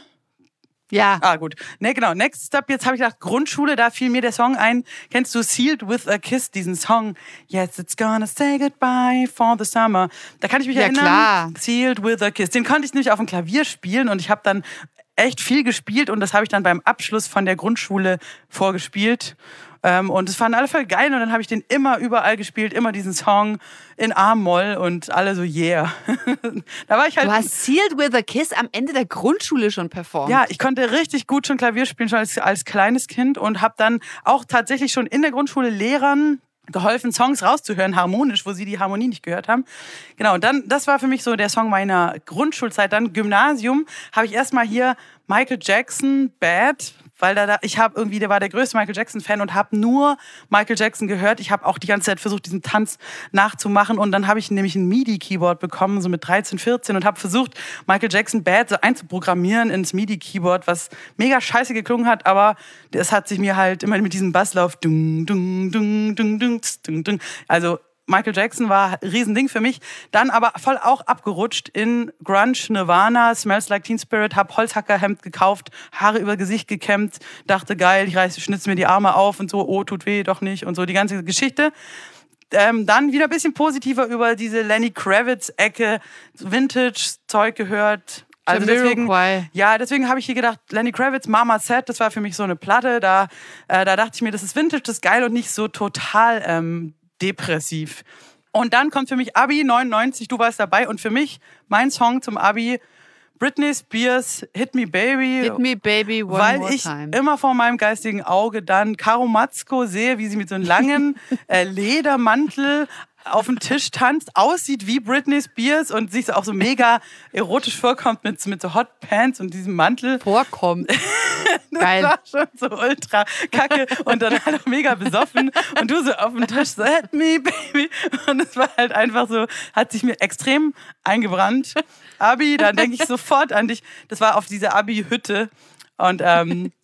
B: Ja.
C: Ah, gut. Ne, genau. Next Step, jetzt habe ich gedacht, Grundschule, da fiel mir der Song ein. Kennst du Sealed with a Kiss, diesen Song? Yes, it's gonna say goodbye for the summer. Da kann ich mich
B: Ja,
C: erinnern.
B: klar.
C: Sealed with a Kiss. Den konnte ich nämlich auf dem Klavier spielen und ich habe dann echt viel gespielt und das habe ich dann beim Abschluss von der Grundschule vorgespielt. Ähm, und es fanden alle voll geil und dann habe ich den immer überall gespielt, immer diesen Song in A-Moll und alle so, yeah. Da war ich halt...
B: Du hast Sealed with a Kiss am Ende der Grundschule schon performt.
C: Ja, ich konnte richtig gut schon Klavier spielen, schon als, als kleines Kind und habe dann auch tatsächlich schon in der Grundschule Lehrern geholfen, Songs rauszuhören, harmonisch, wo sie die Harmonie nicht gehört haben. Genau, und dann, das war für mich so der Song meiner Grundschulzeit. Dann Gymnasium habe ich erstmal hier Michael Jackson, Bad, weil da, da ich habe irgendwie, der war der größte Michael Jackson-Fan und habe nur Michael Jackson gehört. Ich habe auch die ganze Zeit versucht, diesen Tanz nachzumachen und dann habe ich nämlich ein MIDI-Keyboard bekommen, so mit dreizehn, vierzehn und habe versucht, Michael Jackson Bad so einzuprogrammieren ins MIDI-Keyboard, was mega scheiße geklungen hat, aber es hat sich mir halt immer mit diesem Basslauf dung, dung, dung, dung, dung, dung, dung. Also Michael Jackson war ein Riesending für mich. Dann aber voll auch abgerutscht in Grunge, Nirvana, Smells Like Teen Spirit, hab Holzhackerhemd gekauft, Haare über Gesicht gekämmt, dachte geil, ich reiß, schnitze mir die Arme auf und so, oh, tut weh, doch nicht und so, die ganze Geschichte. Ähm, dann wieder ein bisschen positiver über diese Lenny Kravitz-Ecke, Vintage-Zeug gehört. Also deswegen, ja, deswegen habe ich hier gedacht, Lenny Kravitz, Mama Said, das war für mich so eine Platte, da, äh, da dachte ich mir, das ist Vintage, das ist geil und nicht so total ähm, depressiv. Und dann kommt für mich Abi neunundneunzig, du warst dabei und für mich mein Song zum Abi, Britney Spears, Hit Me Baby.
B: Hit Me Baby one
C: weil
B: more
C: ich
B: time.
C: immer vor meinem geistigen Auge dann Caro Matzko sehe, wie sie mit so einem langen äh, Ledermantel auf dem Tisch tanzt, aussieht wie Britney Spears und sich auch so mega erotisch vorkommt mit, mit so Hotpants und diesem Mantel.
B: Vorkommt.
C: Das
B: Geil.
C: war schon so ultra kacke und dann halt auch mega besoffen und du so auf dem Tisch so, hit me, baby. Und es war halt einfach so, hat sich mir extrem eingebrannt. Abi, dann denke ich sofort an dich. Das war auf dieser Abi-Hütte und ähm,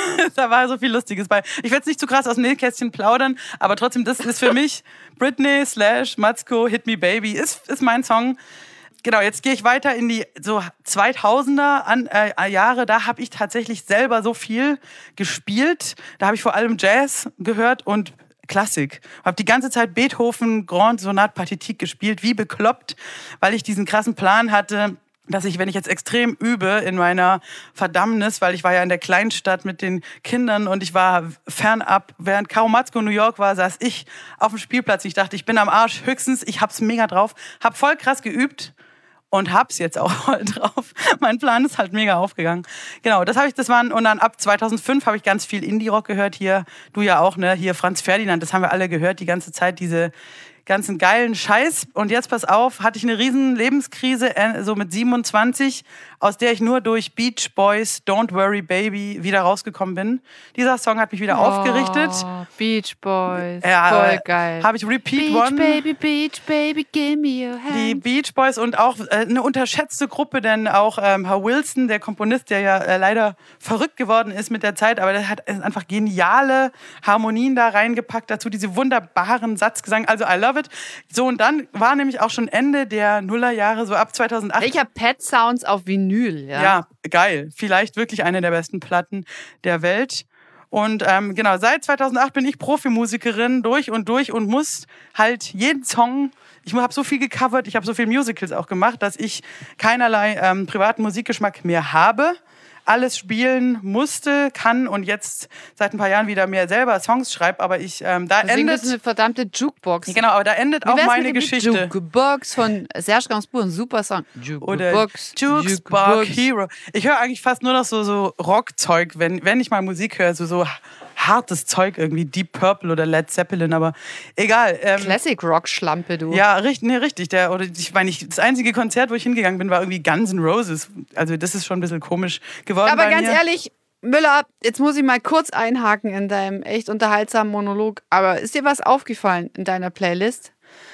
C: da war so viel Lustiges bei. Ich werde jetzt nicht zu krass aus dem Nähkästchen plaudern, aber trotzdem, das ist für mich Britney slash Matzko, Hit Me Baby, ist, ist mein Song. Genau, jetzt gehe ich weiter in die so zweitausender an, äh, Jahre. Da habe ich tatsächlich selber so viel gespielt. Da habe ich vor allem Jazz gehört und Klassik. Habe die ganze Zeit Beethoven, Grand Sonate Pathétique gespielt, wie bekloppt, weil ich diesen krassen Plan hatte, dass ich, wenn ich jetzt extrem übe in meiner Verdammnis, weil ich war ja in der Kleinstadt mit den Kindern und ich war fernab, während Caro Matzko in New York war, saß ich auf dem Spielplatz. Ich dachte, ich bin am Arsch, höchstens, ich hab's mega drauf, hab voll krass geübt und hab's jetzt auch voll drauf. Mein Plan ist halt mega aufgegangen. Genau, das habe ich, das waren, und dann ab zweitausendfünf habe ich ganz viel Indie-Rock gehört hier, du ja auch, ne, hier Franz Ferdinand, das haben wir alle gehört, die ganze Zeit, diese ganzen geilen Scheiß. Und jetzt, pass auf, hatte ich eine riesen Lebenskrise, äh, so mit siebenundzwanzig, aus der ich nur durch Beach Boys, Don't Worry Baby wieder rausgekommen bin. Dieser Song hat mich wieder
B: Oh,
C: aufgerichtet.
B: Beach Boys,
C: Ja,
B: voll geil.
C: Habe ich Repeat
B: Beach
C: One.
B: Baby, Beach Baby, give me your hand.
C: Die Beach Boys und auch äh, eine unterschätzte Gruppe, denn auch ähm, Herr Wilson, der Komponist, der ja äh, leider verrückt geworden ist mit der Zeit, aber der hat einfach geniale Harmonien da reingepackt, dazu diese wunderbaren Satzgesang, also I love it. So, und dann war nämlich auch schon Ende der Nullerjahre, so ab zweitausendacht.
B: Ich habe Pet Sounds auf Vinyl, ja.
C: Ja, geil. Vielleicht wirklich eine der besten Platten der Welt. Und ähm, genau, seit zweitausendacht bin ich Profimusikerin durch und durch und muss halt jeden Song, ich habe so viel gecovert, ich habe so viele Musicals auch gemacht, dass ich keinerlei ähm, privaten Musikgeschmack mehr habe. Alles spielen musste, kann und jetzt seit ein paar Jahren wieder mehr selber Songs schreibe, aber ich, ähm, da
B: Deswegen
C: endet...
B: ist es eine verdammte Jukebox.
C: Genau, aber da endet
B: Wie
C: auch
B: wär's
C: meine
B: mit
C: Geschichte.
B: Jukebox von Serge Gainsbourg, ein super Song.
C: Oder
B: Jukebox,
C: Jukebox Hero. Ich höre eigentlich fast nur noch so, so Rockzeug, wenn, wenn ich mal Musik höre, so, so hartes Zeug irgendwie, Deep Purple oder Led Zeppelin, aber egal. Ähm,
B: Classic Rock Schlampe, du.
C: Ja, richtig, nee, richtig. Der, oder ich meine, ich, das einzige Konzert, wo ich hingegangen bin, war irgendwie Guns N' Roses. Also das ist schon ein bisschen komisch geworden.
B: Aber
C: bei
B: ganz
C: mir.
B: ehrlich, Müller, jetzt muss ich mal kurz einhaken in deinem echt unterhaltsamen Monolog. Aber ist dir was aufgefallen in deiner Playlist?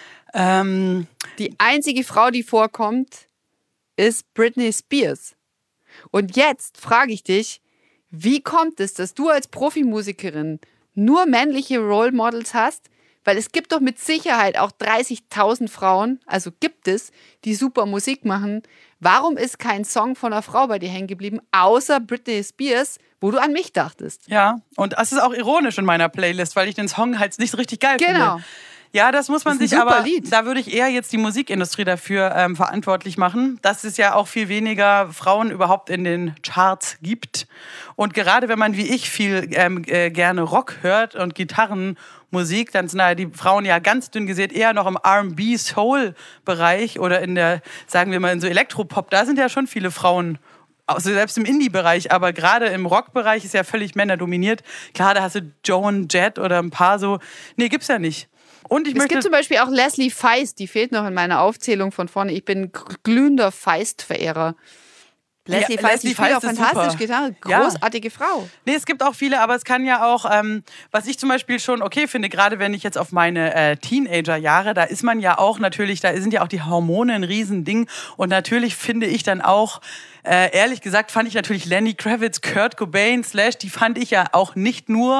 C: Ähm,
B: Die einzige Frau, die vorkommt, ist Britney Spears. Und jetzt frage ich dich, wie kommt es, dass du als Profimusikerin nur männliche Role Models hast? Weil es gibt doch mit Sicherheit auch dreißigtausend Frauen, also gibt es, die super Musik machen. Warum ist kein Song von einer Frau bei dir hängen geblieben, außer Britney Spears, wo du an mich dachtest?
C: ja, und das ist auch ironisch in meiner Playlist, weil ich den Song halt nicht so richtig geil
B: Genau.
C: finde. Ja, das muss man
B: Das ist
C: sich
B: ein super
C: aber,
B: Lied.
C: da würde ich eher jetzt die Musikindustrie dafür ähm, verantwortlich machen, dass es ja auch viel weniger Frauen überhaupt in den Charts gibt. Und gerade wenn man wie ich viel ähm, äh, gerne Rock hört und Gitarrenmusik, dann sind da die Frauen ja ganz dünn gesät eher noch im R and B-Soul-Bereich oder in der, sagen wir mal, in so Elektropop. Da sind ja schon viele Frauen. Also selbst im Indie-Bereich, aber gerade im Rock-Bereich ist ja völlig männerdominiert. Klar, da hast du Joan Jett oder ein paar so. Nee, gibt's ja nicht. Und ich
B: Es
C: möchte
B: gibt zum Beispiel auch Leslie Feist, die fehlt noch in meiner Aufzählung von vorne. Ich bin glühender Feist-Verehrer. Leslie
C: Ja,
B: Feist,
C: Leslie
B: die spielt auch
C: Feist ist
B: fantastisch
C: super.
B: Gitarre.
C: Ja.
B: Großartige Frau.
C: Nee, es gibt auch viele, aber es kann ja auch, ähm, was ich zum Beispiel schon okay finde, gerade wenn ich jetzt auf meine äh, Teenager-Jahre, da ist man ja auch natürlich, da sind ja auch die Hormone ein Riesending und natürlich finde ich dann auch, äh, ehrlich gesagt, fand ich natürlich Lenny Kravitz, Kurt Cobain, Slash, die fand ich ja auch nicht nur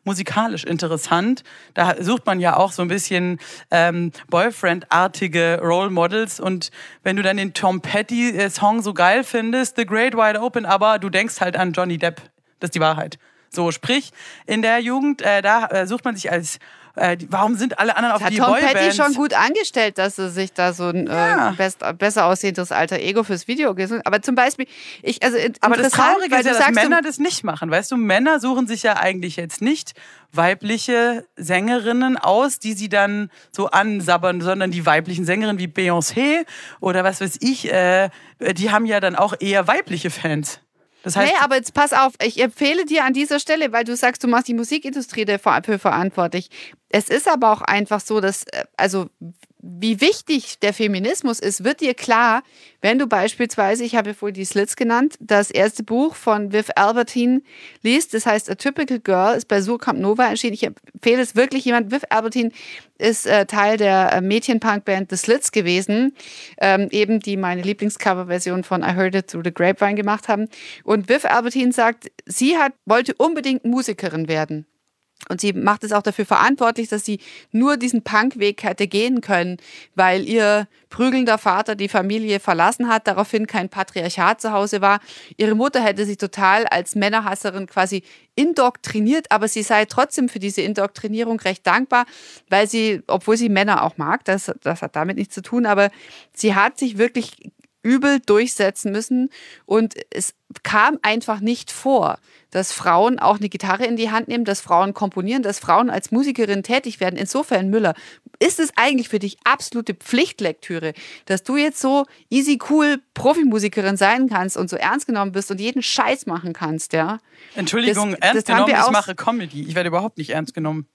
C: musikalisch interessant. Da sucht man ja auch so ein bisschen ähm, Boyfriend-artige Role Models. Und wenn du dann den Tom Petty-Song so geil findest, The Great Wide Open, aber du denkst halt an Johnny Depp. Das ist die Wahrheit. So, sprich, in der Jugend, äh, da äh, sucht man sich als Äh, warum sind alle anderen auf
B: hat
C: die
B: Tom
C: Boybands?
B: Petty schon gut angestellt, dass er sich da so ein
C: ja.
B: äh, best, besser aussehendes alter Ego fürs Video gesucht hat. Aber zum Beispiel, ich, also
C: Aber das Traurige
B: weil
C: ist ja,
B: du
C: dass
B: sagst,
C: Männer das nicht machen. Weißt du, Männer suchen sich ja eigentlich jetzt nicht weibliche Sängerinnen aus, die sie dann so ansabbern, sondern die weiblichen Sängerinnen wie Beyoncé oder was weiß ich, äh, die haben ja dann auch eher weibliche Fans. Das heißt,
B: nee, aber jetzt pass auf, ich empfehle dir an dieser Stelle, weil du sagst, du machst die Musikindustrie dafür verantwortlich. Es ist aber auch einfach so, dass, also wie wichtig der Feminismus ist, wird dir klar, wenn du beispielsweise, ich habe ja vorhin die Slits genannt, das erste Buch von Viv Albertine liest, das heißt A Typical Girl, ist bei Surkamp Nova erschienen. Ich empfehle es wirklich jemand. Viv Albertine ist äh, Teil der äh, Mädchenpunk-Band The Slits gewesen, ähm, eben die meine Lieblingscoverversion von I Heard It Through the Grapevine gemacht haben. Und Viv Albertine sagt, sie hat, wollte unbedingt Musikerin werden. Und sie macht es auch dafür verantwortlich, dass sie nur diesen Punk-Weg hätte gehen können, weil ihr prügelnder Vater die Familie verlassen hat, daraufhin kein Patriarchat zu Hause war. Ihre Mutter hätte sich total als Männerhasserin quasi indoktriniert, aber sie sei trotzdem für diese Indoktrinierung recht dankbar, weil sie, obwohl sie Männer auch mag, das, das hat damit nichts zu tun, aber sie hat sich wirklich übel durchsetzen müssen und es kam einfach nicht vor, dass Frauen auch eine Gitarre in die Hand nehmen, dass Frauen komponieren, dass Frauen als Musikerin tätig werden. Insofern, Müller, ist es eigentlich für dich absolute Pflichtlektüre, dass du jetzt so easy cool Profimusikerin sein kannst und so ernst genommen bist und jeden Scheiß machen kannst, ja?
C: Entschuldigung,
B: das,
C: ernst
B: das haben
C: genommen,
B: wir
C: ich
B: auch,
C: mache Comedy. Ich werde überhaupt nicht ernst genommen.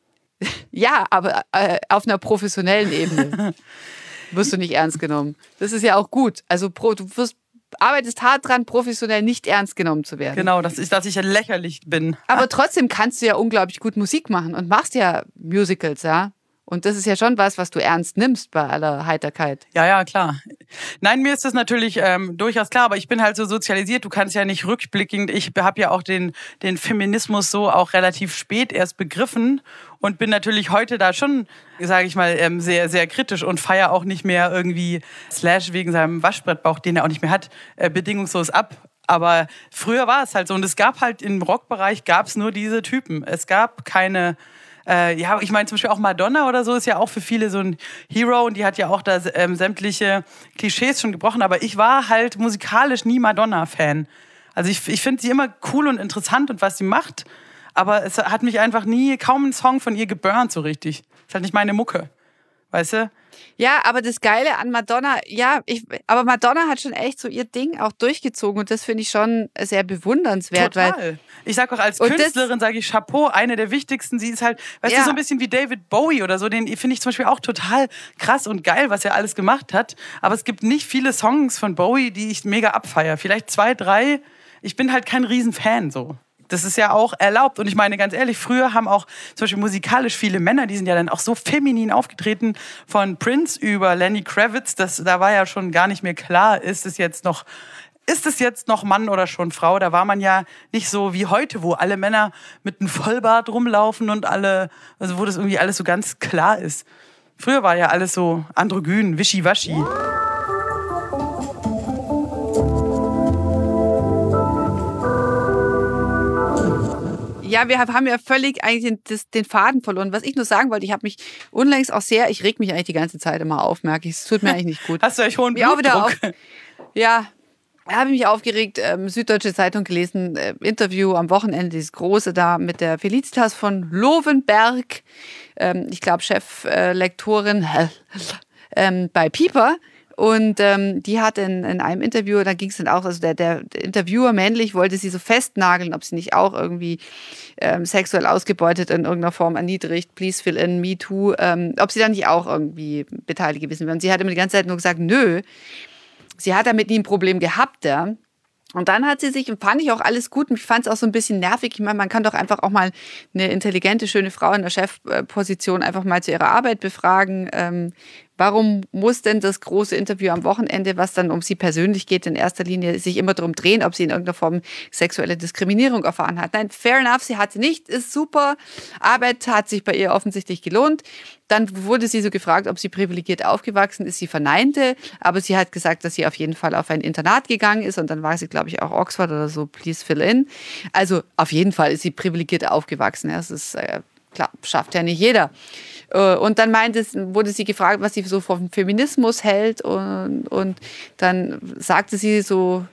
B: Ja, aber äh, auf einer professionellen Ebene wirst du nicht ernst genommen. Das ist ja auch gut. Also pro, du wirst arbeitest hart dran, professionell nicht ernst genommen zu werden.
C: Genau, das ist, dass ich ja lächerlich bin.
B: Aber trotzdem kannst du ja unglaublich gut Musik machen und machst ja Musicals, ja? Und das ist ja schon was, was du ernst nimmst bei aller Heiterkeit.
C: Ja, ja, klar. Nein, mir ist das natürlich ähm, durchaus klar, aber ich bin halt so sozialisiert, du kannst ja nicht rückblickend, ich habe ja auch den, den Feminismus so auch relativ spät erst begriffen und bin natürlich heute da schon, sage ich mal, ähm, sehr, sehr kritisch und feiere auch nicht mehr irgendwie Slash wegen seinem Waschbrettbauch, den er auch nicht mehr hat, äh, bedingungslos ab. Aber früher war es halt so und es gab halt im Rockbereich gab es nur diese Typen. Es gab keine... Äh, ja, ich meine zum Beispiel auch Madonna oder so ist ja auch für viele so ein Hero und die hat ja auch da ähm, sämtliche Klischees schon gebrochen, aber ich war halt musikalisch nie Madonna-Fan. Also ich, ich finde sie immer cool und interessant und was sie macht, aber es hat mich einfach nie, kaum ein Song von ihr geburnt so richtig. Ist halt nicht meine Mucke, weißt du?
B: Ja, aber das Geile an Madonna, ja, ich, aber Madonna hat schon echt so ihr Ding auch durchgezogen und das finde ich schon sehr bewundernswert.
C: Total.
B: Weil,
C: ich sage auch als Künstlerin, sage ich Chapeau, eine der wichtigsten. Sie ist halt, weißt
B: ja.
C: du, so ein bisschen wie David Bowie oder so, den finde ich zum Beispiel auch total krass und geil, was er alles gemacht hat. Aber es gibt nicht viele Songs von Bowie, die ich mega abfeiere. Vielleicht zwei, drei. Ich bin halt kein Riesenfan so. Das ist ja auch erlaubt. Und ich meine, ganz ehrlich, früher haben auch zum Beispiel musikalisch viele Männer, die sind ja dann auch so feminin aufgetreten, von Prince über Lenny Kravitz, das, da war ja schon gar nicht mehr klar, ist es jetzt noch, ist es jetzt noch Mann oder schon Frau? Da war man ja nicht so wie heute, wo alle Männer mit einem Vollbart rumlaufen und alle, also wo das irgendwie alles so ganz klar ist. Früher war ja alles so androgyn, wischiwaschi.
B: Ja, wir haben ja völlig eigentlich den, das, den Faden verloren. Was ich nur sagen wollte, ich habe mich unlängst auch sehr, ich reg mich eigentlich die ganze Zeit immer auf, merke ich. Es tut mir eigentlich nicht gut.
C: Hast du euch hohen
B: Mich auch wieder
C: Blutdruck?
B: auf, ja, habe ich mich aufgeregt, ähm, Süddeutsche Zeitung gelesen, äh, Interview am Wochenende, dieses große da mit der Felicitas von Lovenberg, ähm, ich glaube Cheflektorin äh, ähm, bei Pieper. Und ähm, die hat in, in einem Interview, da ging es dann auch, also der, der Interviewer männlich wollte sie so festnageln, ob sie nicht auch irgendwie ähm, sexuell ausgebeutet in irgendeiner Form erniedrigt, please fill in, me too, ähm, ob sie dann nicht auch irgendwie beteiligt gewesen wäre. Und sie hat immer die ganze Zeit nur gesagt, nö, sie hat damit nie ein Problem gehabt, ja. Und dann hat sie sich, und fand ich auch alles gut, und ich fand es auch so ein bisschen nervig. Ich meine, man kann doch einfach auch mal eine intelligente, schöne Frau in der Chefposition einfach mal zu ihrer Arbeit befragen, ähm, Warum muss denn das große Interview am Wochenende, was dann um sie persönlich geht, in erster Linie sich immer darum drehen, ob sie in irgendeiner Form sexuelle Diskriminierung erfahren hat? Nein, fair enough, sie hatte nicht, ist super. Arbeit hat sich bei ihr offensichtlich gelohnt. Dann wurde sie so gefragt, ob sie privilegiert aufgewachsen ist. Sie verneinte, aber sie hat gesagt, dass sie auf jeden Fall auf ein Internat gegangen ist und dann war sie, glaube ich, auch Oxford oder so, please fill in. Also auf jeden Fall ist sie privilegiert aufgewachsen. Ja, das ist äh, klar, schafft ja nicht jeder. Und dann meinte, wurde sie gefragt, was sie so vom Feminismus hält und, und dann sagte sie so,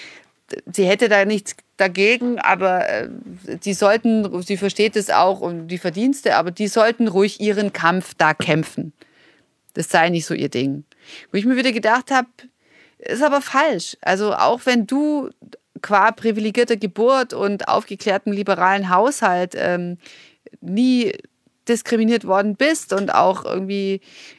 B: sie hätte da nichts dagegen, aber die sollten, sie versteht es auch und die Verdienste, aber die sollten ruhig ihren Kampf da kämpfen. Das sei nicht so ihr Ding. Wo ich mir wieder gedacht habe, ist aber falsch. Also auch wenn du qua privilegierter Geburt und aufgeklärtem liberalen Haushalt ähm, nie diskriminiert worden bist und auch irgendwie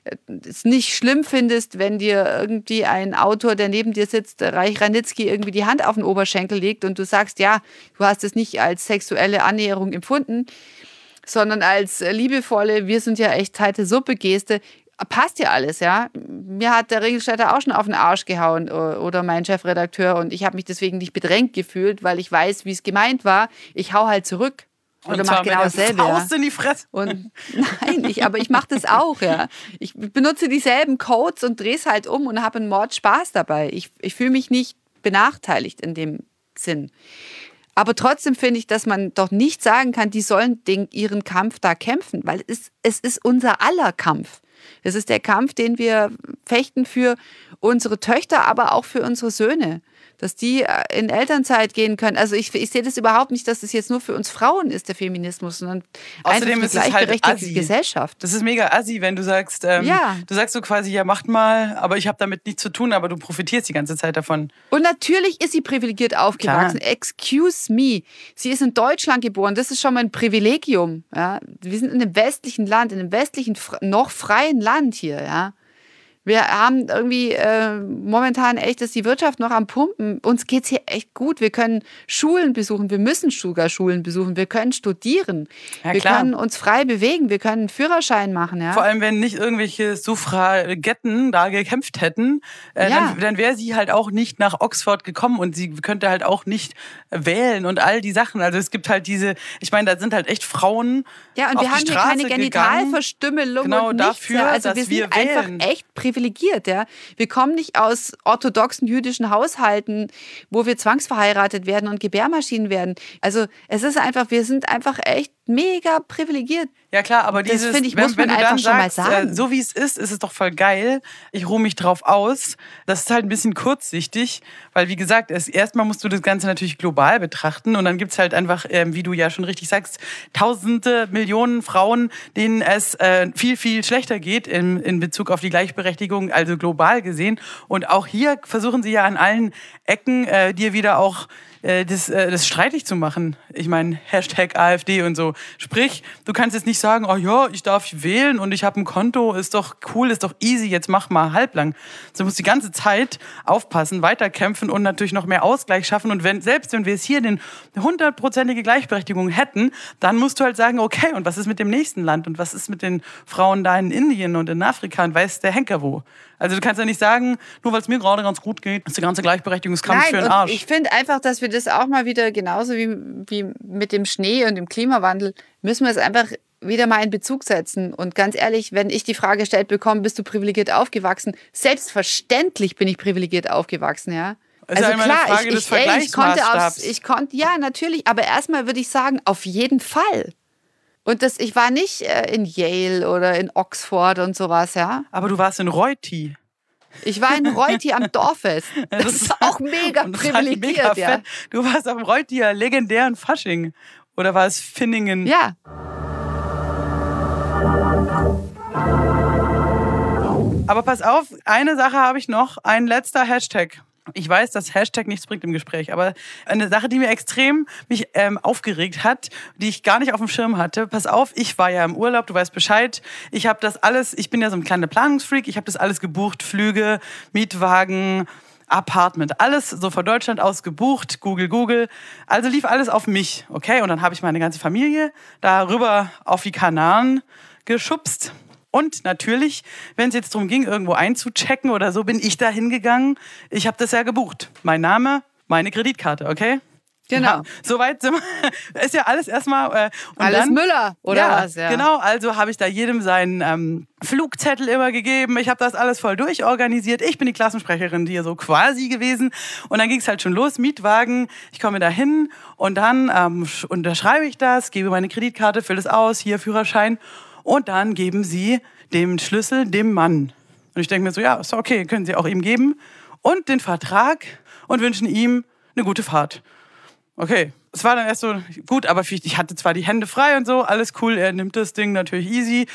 B: es nicht schlimm findest, wenn dir irgendwie ein Autor, der neben dir sitzt, Reich Ranitzky, irgendwie die Hand auf den Oberschenkel legt und du sagst, ja, du hast es nicht als sexuelle Annäherung empfunden, sondern als liebevolle, wir sind ja echt teite Suppe-Geste, passt ja alles, ja. Mir hat der Regelstädter auch schon auf den Arsch gehauen oder mein Chefredakteur und ich habe mich deswegen nicht bedrängt gefühlt, weil ich weiß, wie es gemeint war. Ich hau halt zurück.
C: Und
B: Oder mach genau dasselbe.
C: Faust in die Fresse.
B: Und nein, ich, aber ich mache das auch, ja. Ich benutze dieselben Codes und drehe es halt um und habe einen Mord Spaß dabei. Ich, ich fühle mich nicht benachteiligt in dem Sinn. Aber trotzdem finde ich, dass man doch nicht sagen kann, die sollen den, ihren Kampf da kämpfen, weil es, es ist unser aller Kampf. Es ist der Kampf, den wir fechten für unsere Töchter, aber auch für unsere Söhne. Dass die in Elternzeit gehen können. Also ich, ich sehe das überhaupt nicht, dass das jetzt nur für uns Frauen ist, der Feminismus, sondern
C: Außerdem
B: einfach eine gleichberechtigte
C: halt assi.
B: Gesellschaft.
C: Das ist mega assi, wenn du sagst, ähm,
B: ja.
C: du sagst so quasi, ja macht mal, aber ich habe damit nichts zu tun, aber du profitierst die ganze Zeit davon.
B: Und natürlich ist sie privilegiert aufgewachsen.
C: Klar.
B: Excuse me. Sie ist in Deutschland geboren. Das ist schon mal ein Privilegium. Ja? Wir sind in einem westlichen Land, in einem westlichen, noch freien Land hier, ja. Wir haben irgendwie äh, momentan echt, ist die Wirtschaft noch am Pumpen. Uns geht's hier echt gut. Wir können Schulen besuchen. Wir müssen sogar Schulen besuchen. Wir können studieren.
C: Ja,
B: wir
C: klar.
B: können uns frei bewegen. Wir können einen Führerschein machen. Ja?
C: Vor allem, wenn nicht irgendwelche Suffragetten da gekämpft hätten, äh,
B: Ja.
C: dann, dann wäre sie halt auch nicht nach Oxford gekommen und sie könnte halt auch nicht wählen und all die Sachen. Also es gibt halt diese, ich meine, da sind halt echt Frauen
B: Ja, und
C: auf
B: wir
C: die
B: haben hier
C: Straße
B: keine
C: gegangen.
B: Genitalverstümmelung
C: Genau
B: und nichts.
C: dafür,
B: ja. Also
C: dass
B: wir sind
C: wir
B: einfach
C: wählen.
B: echt privilegiert. Ja. Wir kommen nicht aus orthodoxen jüdischen Haushalten, wo wir zwangsverheiratet werden und Gebärmaschinen werden. Also es ist einfach, wir sind einfach echt mega privilegiert.
C: Ja klar, aber
B: Das,
C: dieses,
B: finde ich,
C: wenn,
B: muss man
C: wenn du
B: einfach
C: dann
B: schon mal
C: sagst,
B: sagen.
C: äh, so wie es ist, ist es doch voll geil. Ich ruhe mich drauf aus. Das ist halt ein bisschen kurzsichtig, weil wie gesagt, erst, erstmal musst du das Ganze natürlich global betrachten und dann gibt's halt einfach, ähm, wie du ja schon richtig sagst, tausende, Millionen Frauen, denen es äh, viel, viel schlechter geht in, in Bezug auf die Gleichberechtigung, also global gesehen. Und auch hier versuchen sie ja an allen Ecken äh, dir wieder auch Das, das streitig zu machen. Ich meine, Hashtag AfD und so. Sprich, du kannst jetzt nicht sagen, oh ja, ich darf wählen und ich habe ein Konto, ist doch cool, ist doch easy, jetzt mach mal halblang. Du musst die ganze Zeit aufpassen, weiterkämpfen und natürlich noch mehr Ausgleich schaffen. Und wenn, selbst wenn wir es hier den hundertprozentige Gleichberechtigung hätten, dann musst du halt sagen, okay, und was ist mit dem nächsten Land? Und was ist mit den Frauen da in Indien und in Afrika und weiß der Henker wo? Also du kannst ja nicht sagen, nur weil es mir gerade ganz gut geht, ist der ganze Gleichberechtigungskampf
B: Nein,
C: für den
B: und
C: Arsch.
B: ich finde einfach, dass wir das auch mal wieder, genauso wie, wie mit dem Schnee und dem Klimawandel, müssen wir es einfach wieder mal in Bezug setzen. Und ganz ehrlich, wenn ich die Frage gestellt bekomme, bist du privilegiert aufgewachsen? Selbstverständlich bin ich privilegiert aufgewachsen, ja.
C: Das ist
B: Also
C: ja
B: klar,
C: eine Frage
B: ich,
C: des
B: ich, ey, ich konnte aufs,
C: Vergleichsmaßstabs.
B: ich konnte, ja, natürlich, aber erstmal würde ich sagen, auf jeden Fall. Und das, ich war nicht äh, in Yale oder in Oxford und sowas, ja.
C: Aber du warst in Reuti.
B: Ich war in Reuti am Dorffest. Das,
C: Das
B: ist auch mega
C: Und das ist halt
B: privilegiert,
C: mega
B: ja.
C: fett. Du warst am Reutier legendären Fasching. Oder war es Finningen?
B: Ja.
C: Aber pass auf, eine Sache habe ich noch. Ein letzter Hashtag. Ich weiß, dass Hashtag nichts bringt im Gespräch, aber eine Sache, die mir extrem mich ähm, aufgeregt hat, die ich gar nicht auf dem Schirm hatte. Pass auf, ich war ja im Urlaub, du weißt Bescheid. Ich habe das alles, ich bin ja so ein kleiner Planungsfreak, ich habe das alles gebucht, Flüge, Mietwagen, Apartment, alles so von Deutschland aus gebucht, Google, Google. Also lief alles auf mich, okay? Und dann habe ich meine ganze Familie darüber auf die Kanaren geschubst. Und natürlich, wenn es jetzt darum ging, irgendwo einzuchecken oder so, bin ich da hingegangen. Ich habe das ja gebucht. Mein Name, meine Kreditkarte, okay?
B: Genau.
C: Ja, soweit sind wir. Ist ja alles erstmal. Äh, und
B: alles
C: dann,
B: Müller, oder
C: ja,
B: was? Ja,
C: genau. Also habe ich da jedem seinen ähm, Flugzettel immer gegeben. Ich habe das alles voll durchorganisiert. Ich bin die Klassensprecherin hier so quasi gewesen. Und dann ging es halt schon los. Mietwagen. Ich komme da hin und dann ähm, unterschreibe ich das, gebe meine Kreditkarte, fülle es aus, hier Führerschein. Und dann geben sie den Schlüssel dem Mann. Und ich denke mir so, ja, ist okay, können sie auch ihm geben. Und den Vertrag und wünschen ihm eine gute Fahrt. Okay, es war dann erst so, gut, aber ich hatte zwar die Hände frei und so, alles cool, er nimmt das Ding natürlich easy.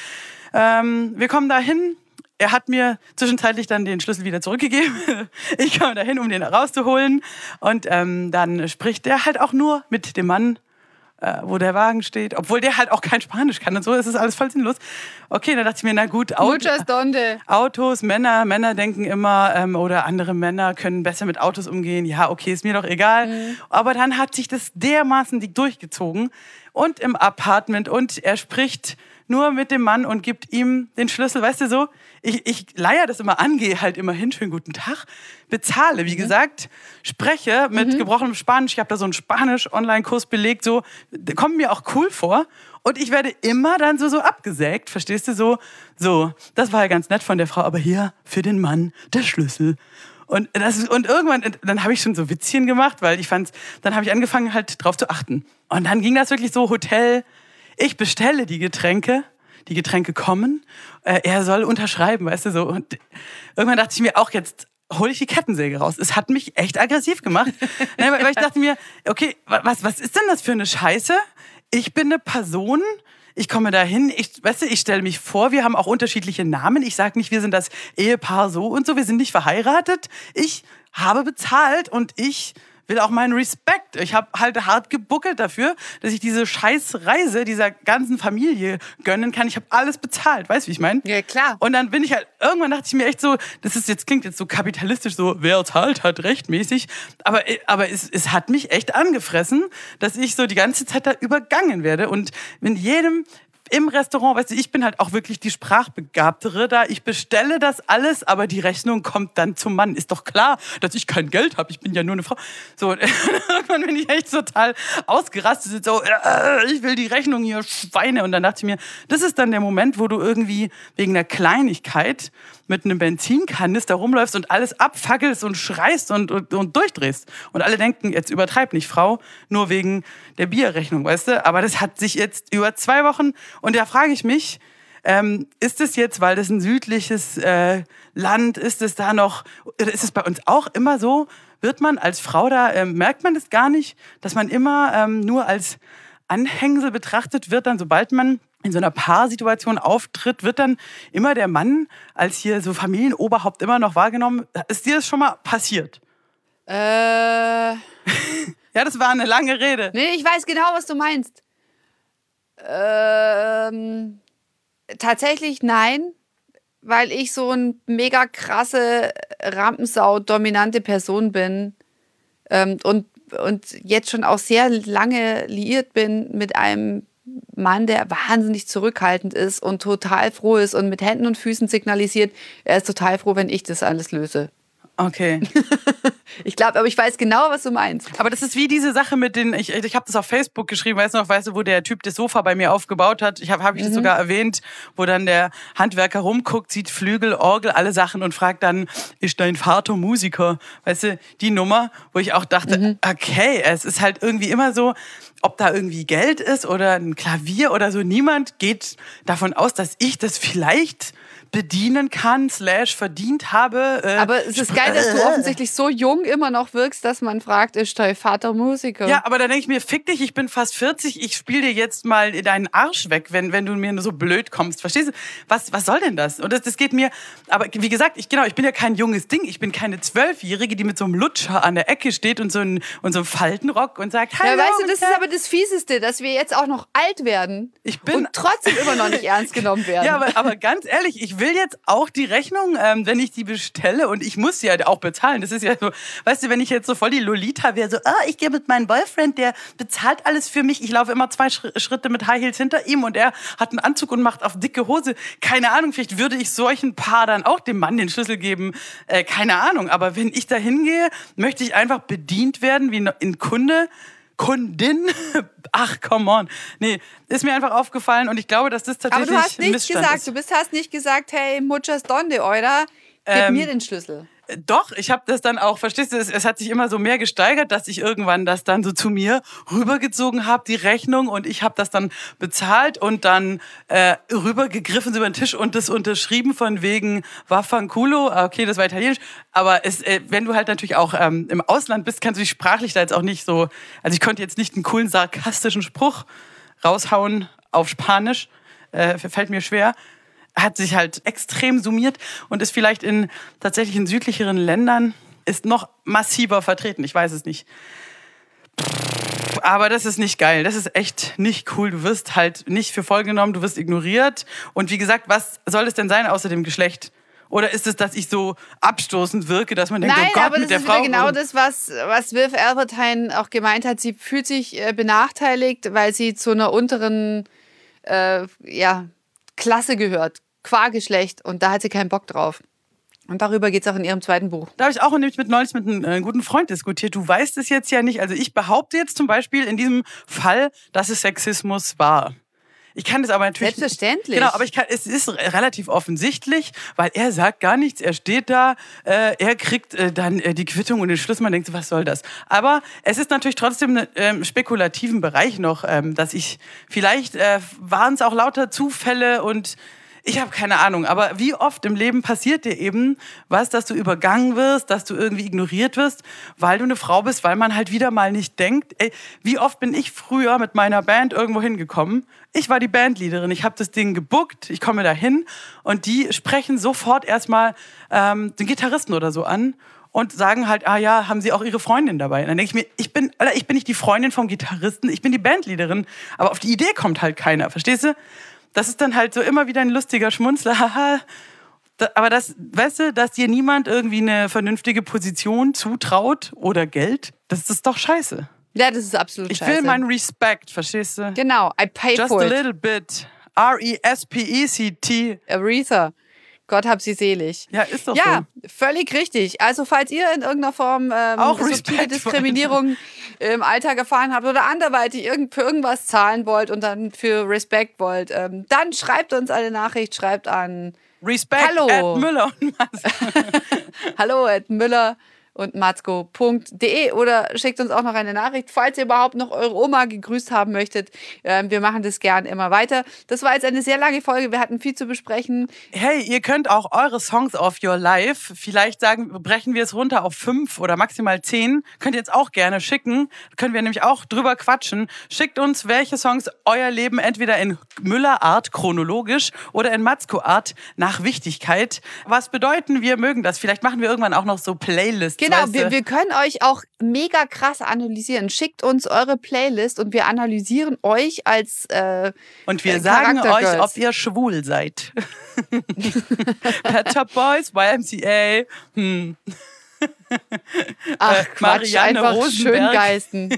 C: Ähm, wir kommen da hin, er hat mir zwischenzeitlich dann den Schlüssel wieder zurückgegeben. Ich komme da hin, um den rauszuholen und ähm, dann spricht er halt auch nur mit dem Mann, äh, wo der Wagen steht, obwohl der halt auch kein Spanisch kann und so, ist das alles voll sinnlos. Okay, dann dachte ich mir, na gut, Auto, Autos, Männer, Männer denken immer, ähm, oder andere Männer können besser mit Autos umgehen. Ja, okay, ist mir doch egal. Mhm. Aber dann hat sich das dermaßen durchgezogen und im Apartment und er spricht nur mit dem Mann und gibt ihm den Schlüssel, weißt du so, ich, ich leier das immer an, gehe halt immer hin, schönen guten Tag, bezahle, wie mhm. gesagt, spreche mit mhm. gebrochenem Spanisch, ich habe da so einen Spanisch-Online-Kurs belegt, so, kommt mir auch cool vor und ich werde immer dann so, so abgesägt, verstehst du, so, so, das war ja ganz nett von der Frau, aber hier für den Mann der Schlüssel. Und, das, und irgendwann, dann habe ich schon so Witzchen gemacht, weil ich fand, dann habe ich angefangen halt drauf zu achten. Und dann ging das wirklich so, Hotel, ich bestelle die Getränke, die Getränke kommen, äh, er soll unterschreiben, weißt du, so. Und irgendwann dachte ich mir auch, jetzt hole ich die Kettensäge raus. Es hat mich echt aggressiv gemacht. Nein, weil ich dachte mir, okay, was, was ist denn das für eine Scheiße? Ich bin eine Person, ich komme da hin, ich, weißt du, ich stelle mich vor, wir haben auch unterschiedliche Namen. Ich sage nicht, wir sind das Ehepaar so und so, wir sind nicht verheiratet. Ich habe bezahlt und ich will auch meinen Respekt. Ich habe halt hart gebuckelt dafür, dass ich diese scheiß Reise dieser ganzen Familie gönnen kann. Ich habe alles bezahlt, weißt du, wie ich meine?
B: Ja, klar.
C: Und dann bin ich halt, irgendwann dachte ich mir echt so, das ist jetzt, klingt jetzt so kapitalistisch, so, wer zahlt, hat rechtmäßig. Aber, aber es, es hat mich echt angefressen, dass ich so die ganze Zeit da übergangen werde. Und in jedem im Restaurant, weißt du, ich bin halt auch wirklich die Sprachbegabtere da. Ich bestelle das alles, aber die Rechnung kommt dann zum Mann. Ist doch klar, dass ich kein Geld habe. Ich bin ja nur eine Frau. So, irgendwann bin ich echt total ausgerastet. So, äh, ich will die Rechnung hier, Schweine. Und dann dachte ich mir, das ist dann der Moment, wo du irgendwie wegen einer Kleinigkeit mit einem Benzinkanister rumläufst und alles abfackelst und schreist und, und, und durchdrehst. Und alle denken, jetzt übertreib nicht, Frau, nur wegen der Bierrechnung, weißt du? Aber das hat sich jetzt über zwei Wochen, und da frage ich mich, ähm, ist es jetzt, weil das ein südliches äh, Land, ist es da noch, oder ist es bei uns auch immer so, wird man als Frau da, äh, merkt man das gar nicht, dass man immer ähm, nur als Anhängsel betrachtet wird, dann sobald man in so einer Paarsituation auftritt, wird dann immer der Mann als hier so Familienoberhaupt immer noch wahrgenommen. Ist dir das schon mal passiert?
B: Äh.
C: Ja, das war eine lange Rede.
B: Nee, ich weiß genau, was du meinst. Ähm, tatsächlich nein, weil ich so eine mega krasse Rampensau, dominante Person bin ähm, und, und jetzt schon auch sehr lange liiert bin mit einem Mann, der wahnsinnig zurückhaltend ist und total froh ist und mit Händen und Füßen signalisiert, er ist total froh, wenn ich das alles löse.
C: Okay.
B: Ich glaube, aber ich weiß genau, was du meinst.
C: Aber das ist wie diese Sache mit den, ich, ich habe das auf Facebook geschrieben, weißt du noch, weißt du, wo der Typ das Sofa bei mir aufgebaut hat, ich habe hab ich das mhm. sogar erwähnt, wo dann der Handwerker rumguckt, sieht Flügel, Orgel, alle Sachen und fragt dann, ist dein Vater Musiker? Weißt du, die Nummer, wo ich auch dachte, mhm. okay, es ist halt irgendwie immer so, ob da irgendwie Geld ist oder ein Klavier oder so, niemand geht davon aus, dass ich das vielleicht bedienen kann, slash verdient habe. Äh,
B: aber es ist geil, dass du offensichtlich so jung immer noch wirkst, dass man fragt, ist dein Vater Musiker?
C: Ja, aber dann denke ich mir, fick dich, ich bin fast vierzig, ich spiele dir jetzt mal deinen Arsch weg, wenn, wenn du mir nur so blöd kommst. Verstehst du? Was, was soll denn das? Und das, das geht mir, aber wie gesagt, ich, genau, ich bin ja kein junges Ding, ich bin keine Zwölfjährige, die mit so einem Lutscher an der Ecke steht und so ein, und so einem Faltenrock und sagt, hallo.
B: Ja, weißt du, das ist aber das Fieseste, dass wir jetzt auch noch alt werden
C: ich bin
B: und trotzdem immer noch nicht ernst genommen werden.
C: Ja, aber, aber ganz ehrlich, ich ich will jetzt auch die Rechnung, ähm, wenn ich die bestelle und ich muss sie halt auch bezahlen. Das ist ja so, weißt du, wenn ich jetzt so voll die Lolita wäre, so, ah, ich gehe mit meinem Boyfriend, der bezahlt alles für mich. Ich laufe immer zwei Schritte mit High Heels hinter ihm und er hat einen Anzug und macht auf dicke Hose. Keine Ahnung, vielleicht würde ich solchen Paar dann auch dem Mann den Schlüssel geben. Äh, keine Ahnung, aber wenn ich da hingehe, möchte ich einfach bedient werden wie ein Kunde. Kundin? Ach, come on. Nee, ist mir einfach aufgefallen und ich glaube, dass das tatsächlich
B: Aber du hast
C: ein
B: nichts
C: Missstand
B: gesagt.
C: ist.
B: Du bist, hast nicht gesagt, hey, muchas donde, oder? Gib
C: Ähm,
B: mir den Schlüssel.
C: Doch, ich habe das dann auch, verstehst du, es, es hat sich immer so mehr gesteigert, dass ich irgendwann das dann so zu mir rübergezogen habe, die Rechnung, und ich habe das dann bezahlt und dann äh, rübergegriffen über den Tisch und das unterschrieben von wegen Vaffanculo. Okay, das war italienisch, aber es, äh, wenn du halt natürlich auch ähm, im Ausland bist, kannst du dich sprachlich da jetzt auch nicht so, also ich konnte jetzt nicht einen coolen sarkastischen Spruch raushauen auf Spanisch, äh, fällt mir schwer. Hat sich halt extrem summiert und ist vielleicht in tatsächlich in südlicheren Ländern ist noch massiver vertreten. Ich weiß es nicht. Aber das ist nicht geil. Das ist echt nicht cool. Du wirst halt nicht für voll genommen, du wirst ignoriert. Und wie gesagt, was soll es denn sein außer dem Geschlecht? Oder ist es, dass ich so abstoßend wirke, dass man denkt,
B: Nein,
C: oh Gott,
B: aber das
C: mit der
B: ist
C: Frau...
B: wieder genau das, was, was Wilf Albertine auch gemeint hat. Sie fühlt sich äh, benachteiligt, weil sie zu einer unteren äh, ja, Klasse gehört. Qua-Geschlecht, und da hat sie keinen Bock drauf. Und darüber geht es auch in ihrem zweiten Buch.
C: Da habe ich auch nämlich mit neulich mit einem äh, guten Freund diskutiert. Du weißt es jetzt ja nicht. Also ich behaupte jetzt zum Beispiel in diesem Fall, dass es Sexismus war. Ich kann das aber natürlich...
B: Selbstverständlich.
C: Genau, aber ich kann, es ist relativ offensichtlich, weil er sagt gar nichts, er steht da, äh, er kriegt äh, dann äh, die Quittung und den Schluss, man denkt so, was soll das? Aber es ist natürlich trotzdem im ähm, spekulativen Bereich noch, ähm, dass ich, vielleicht äh, waren es auch lauter Zufälle und ich habe keine Ahnung, aber wie oft im Leben passiert dir eben was, dass du übergangen wirst, dass du irgendwie ignoriert wirst, weil du eine Frau bist, weil man halt wieder mal nicht denkt. Ey, wie oft bin ich früher mit meiner Band irgendwo hingekommen? Ich war die Bandleaderin, ich habe das Ding gebuckt, ich komme da hin und die sprechen sofort erstmal ähm, den Gitarristen oder so an und sagen halt, ah ja, haben sie auch ihre Freundin dabei? Und dann denke ich mir, ich bin, Alter, ich bin nicht die Freundin vom Gitarristen, ich bin die Bandleaderin, aber auf die Idee kommt halt keiner, verstehst du? Das ist dann halt so immer wieder ein lustiger Schmunzler. Haha. Aber das, weißt du, dass dir niemand irgendwie eine vernünftige Position zutraut oder Geld, das ist doch scheiße.
B: Ja, das ist absolut
C: ich
B: scheiße.
C: Ich will meinen Respekt, verstehst du?
B: Genau, I pay
C: Just
B: for
C: a
B: it.
C: little bit. R E S P E C T.
B: Aretha. Gott hab sie selig.
C: Ja, ist doch
B: ja,
C: so.
B: Völlig richtig. Also falls ihr in irgendeiner Form ähm,
C: Auch
B: subtile Diskriminierung im Alltag erfahren habt oder anderweitig irgend, für irgendwas zahlen wollt und dann für Respekt wollt, ähm, dann schreibt uns eine Nachricht, schreibt an
C: Respekt
B: Hallo.
C: at Müller und Matzko.
B: Hallo at Müller und matzko punkt de oder schickt uns auch noch eine Nachricht, falls ihr überhaupt noch eure Oma gegrüßt haben möchtet. Ähm, wir machen das gern immer weiter. Das war jetzt eine sehr lange Folge. Wir hatten viel zu besprechen.
C: Hey, ihr könnt auch eure Songs of your life, vielleicht sagen, brechen wir es runter auf fünf oder maximal zehn. Könnt ihr jetzt auch gerne schicken. Können wir nämlich auch drüber quatschen. Schickt uns, welche Songs euer Leben entweder in Müller-Art chronologisch oder in Matzko-Art nach Wichtigkeit. Was bedeuten, wir mögen das. Vielleicht machen wir irgendwann auch noch so Playlists.
B: Genau,
C: weißt du?
B: wir, wir können euch auch mega krass analysieren. Schickt uns eure Playlist und wir analysieren euch als äh,
C: Und wir
B: äh,
C: sagen euch,
B: Charaktergirls.
C: ob ihr schwul seid. Pet Shop Boys, Y M C A. Hm.
B: Ach,
C: äh,
B: Quatsch,
C: Marianne
B: einfach
C: Rosenberg.
B: schön geisten.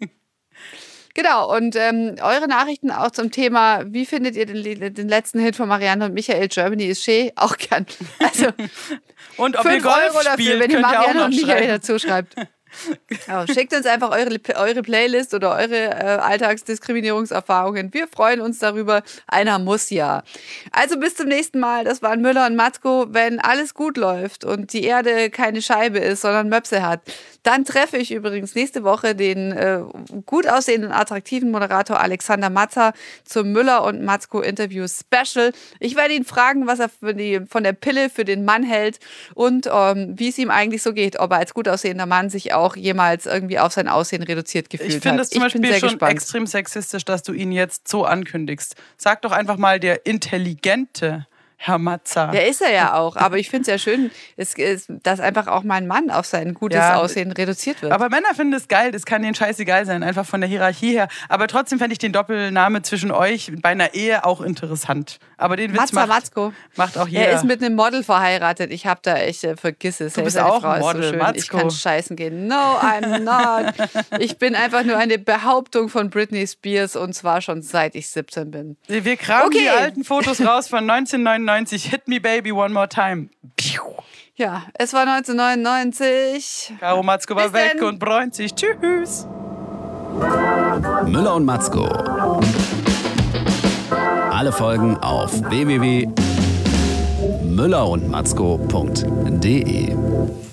B: Genau, und ähm, eure Nachrichten auch zum Thema, wie findet ihr den, den letzten Hit von Marianne und Michael, Germany is She? Auch gern. Also
C: Und ob ihr
B: fünf
C: Golf
B: Euro dafür,
C: spielt,
B: wenn ihr
C: könnt ihr auch
B: Marianne
C: noch
B: und Michael
C: schreiben.
B: dazu schreibt. Ja, schickt uns einfach eure, eure Playlist oder eure äh, Alltagsdiskriminierungserfahrungen. Wir freuen uns darüber. Einer muss ja. Also bis zum nächsten Mal. Das waren Müller und Matzko. Wenn alles gut läuft und die Erde keine Scheibe ist, sondern Möpse hat, dann treffe ich übrigens nächste Woche den äh, gut aussehenden, attraktiven Moderator Alexander Matzer zum Müller und Matzko Interview Special. Ich werde ihn fragen, was er für die, von der Pille für den Mann hält und ähm, wie es ihm eigentlich so geht, ob er als gut aussehender Mann sich auch jemals irgendwie auf sein Aussehen reduziert gefühlt hat.
C: Ich finde es zum
B: ich bin
C: Beispiel
B: sehr
C: schon
B: gespannt.
C: extrem sexistisch, dass du ihn jetzt so ankündigst. Sag doch einfach mal der Intelligente. Herr Matzer.
B: Ja, ist er ja auch. Aber ich finde es ja schön, es, es, dass einfach auch mein Mann auf sein gutes
C: Ja.
B: Aussehen reduziert wird.
C: Aber Männer finden es geil, das kann denen scheißegal sein, einfach von der Hierarchie her. Aber trotzdem fände ich den Doppelname zwischen euch bei einer Ehe auch interessant. Aber den Witz
B: Matzer
C: macht,
B: Matzko.
C: macht auch jeder.
B: Er ist mit einem Model verheiratet. Ich habe da echt, äh, vergiss es.
C: Du
B: Hey,
C: bist
B: seine
C: auch
B: Frau
C: ein
B: ist
C: Model,
B: so schön.
C: Matzko.
B: Ich kann scheißen gehen. No, I'm not. Ich bin einfach nur eine Behauptung von Britney Spears und zwar schon seit ich siebzehn bin.
C: Wir kramen
B: Okay.
C: die alten Fotos raus von neunzehnhundertneunundneunzig. Hit me baby one more time. Piu.
B: Ja, es war neunzehnhundertneunundneunzig.
C: Caro Matzko war
B: Bis
C: weg
B: denn.
C: und bräunt sich. Tschüss.
A: Müller und Matzko. Alle Folgen auf w w w punkt müller und matzko punkt d e.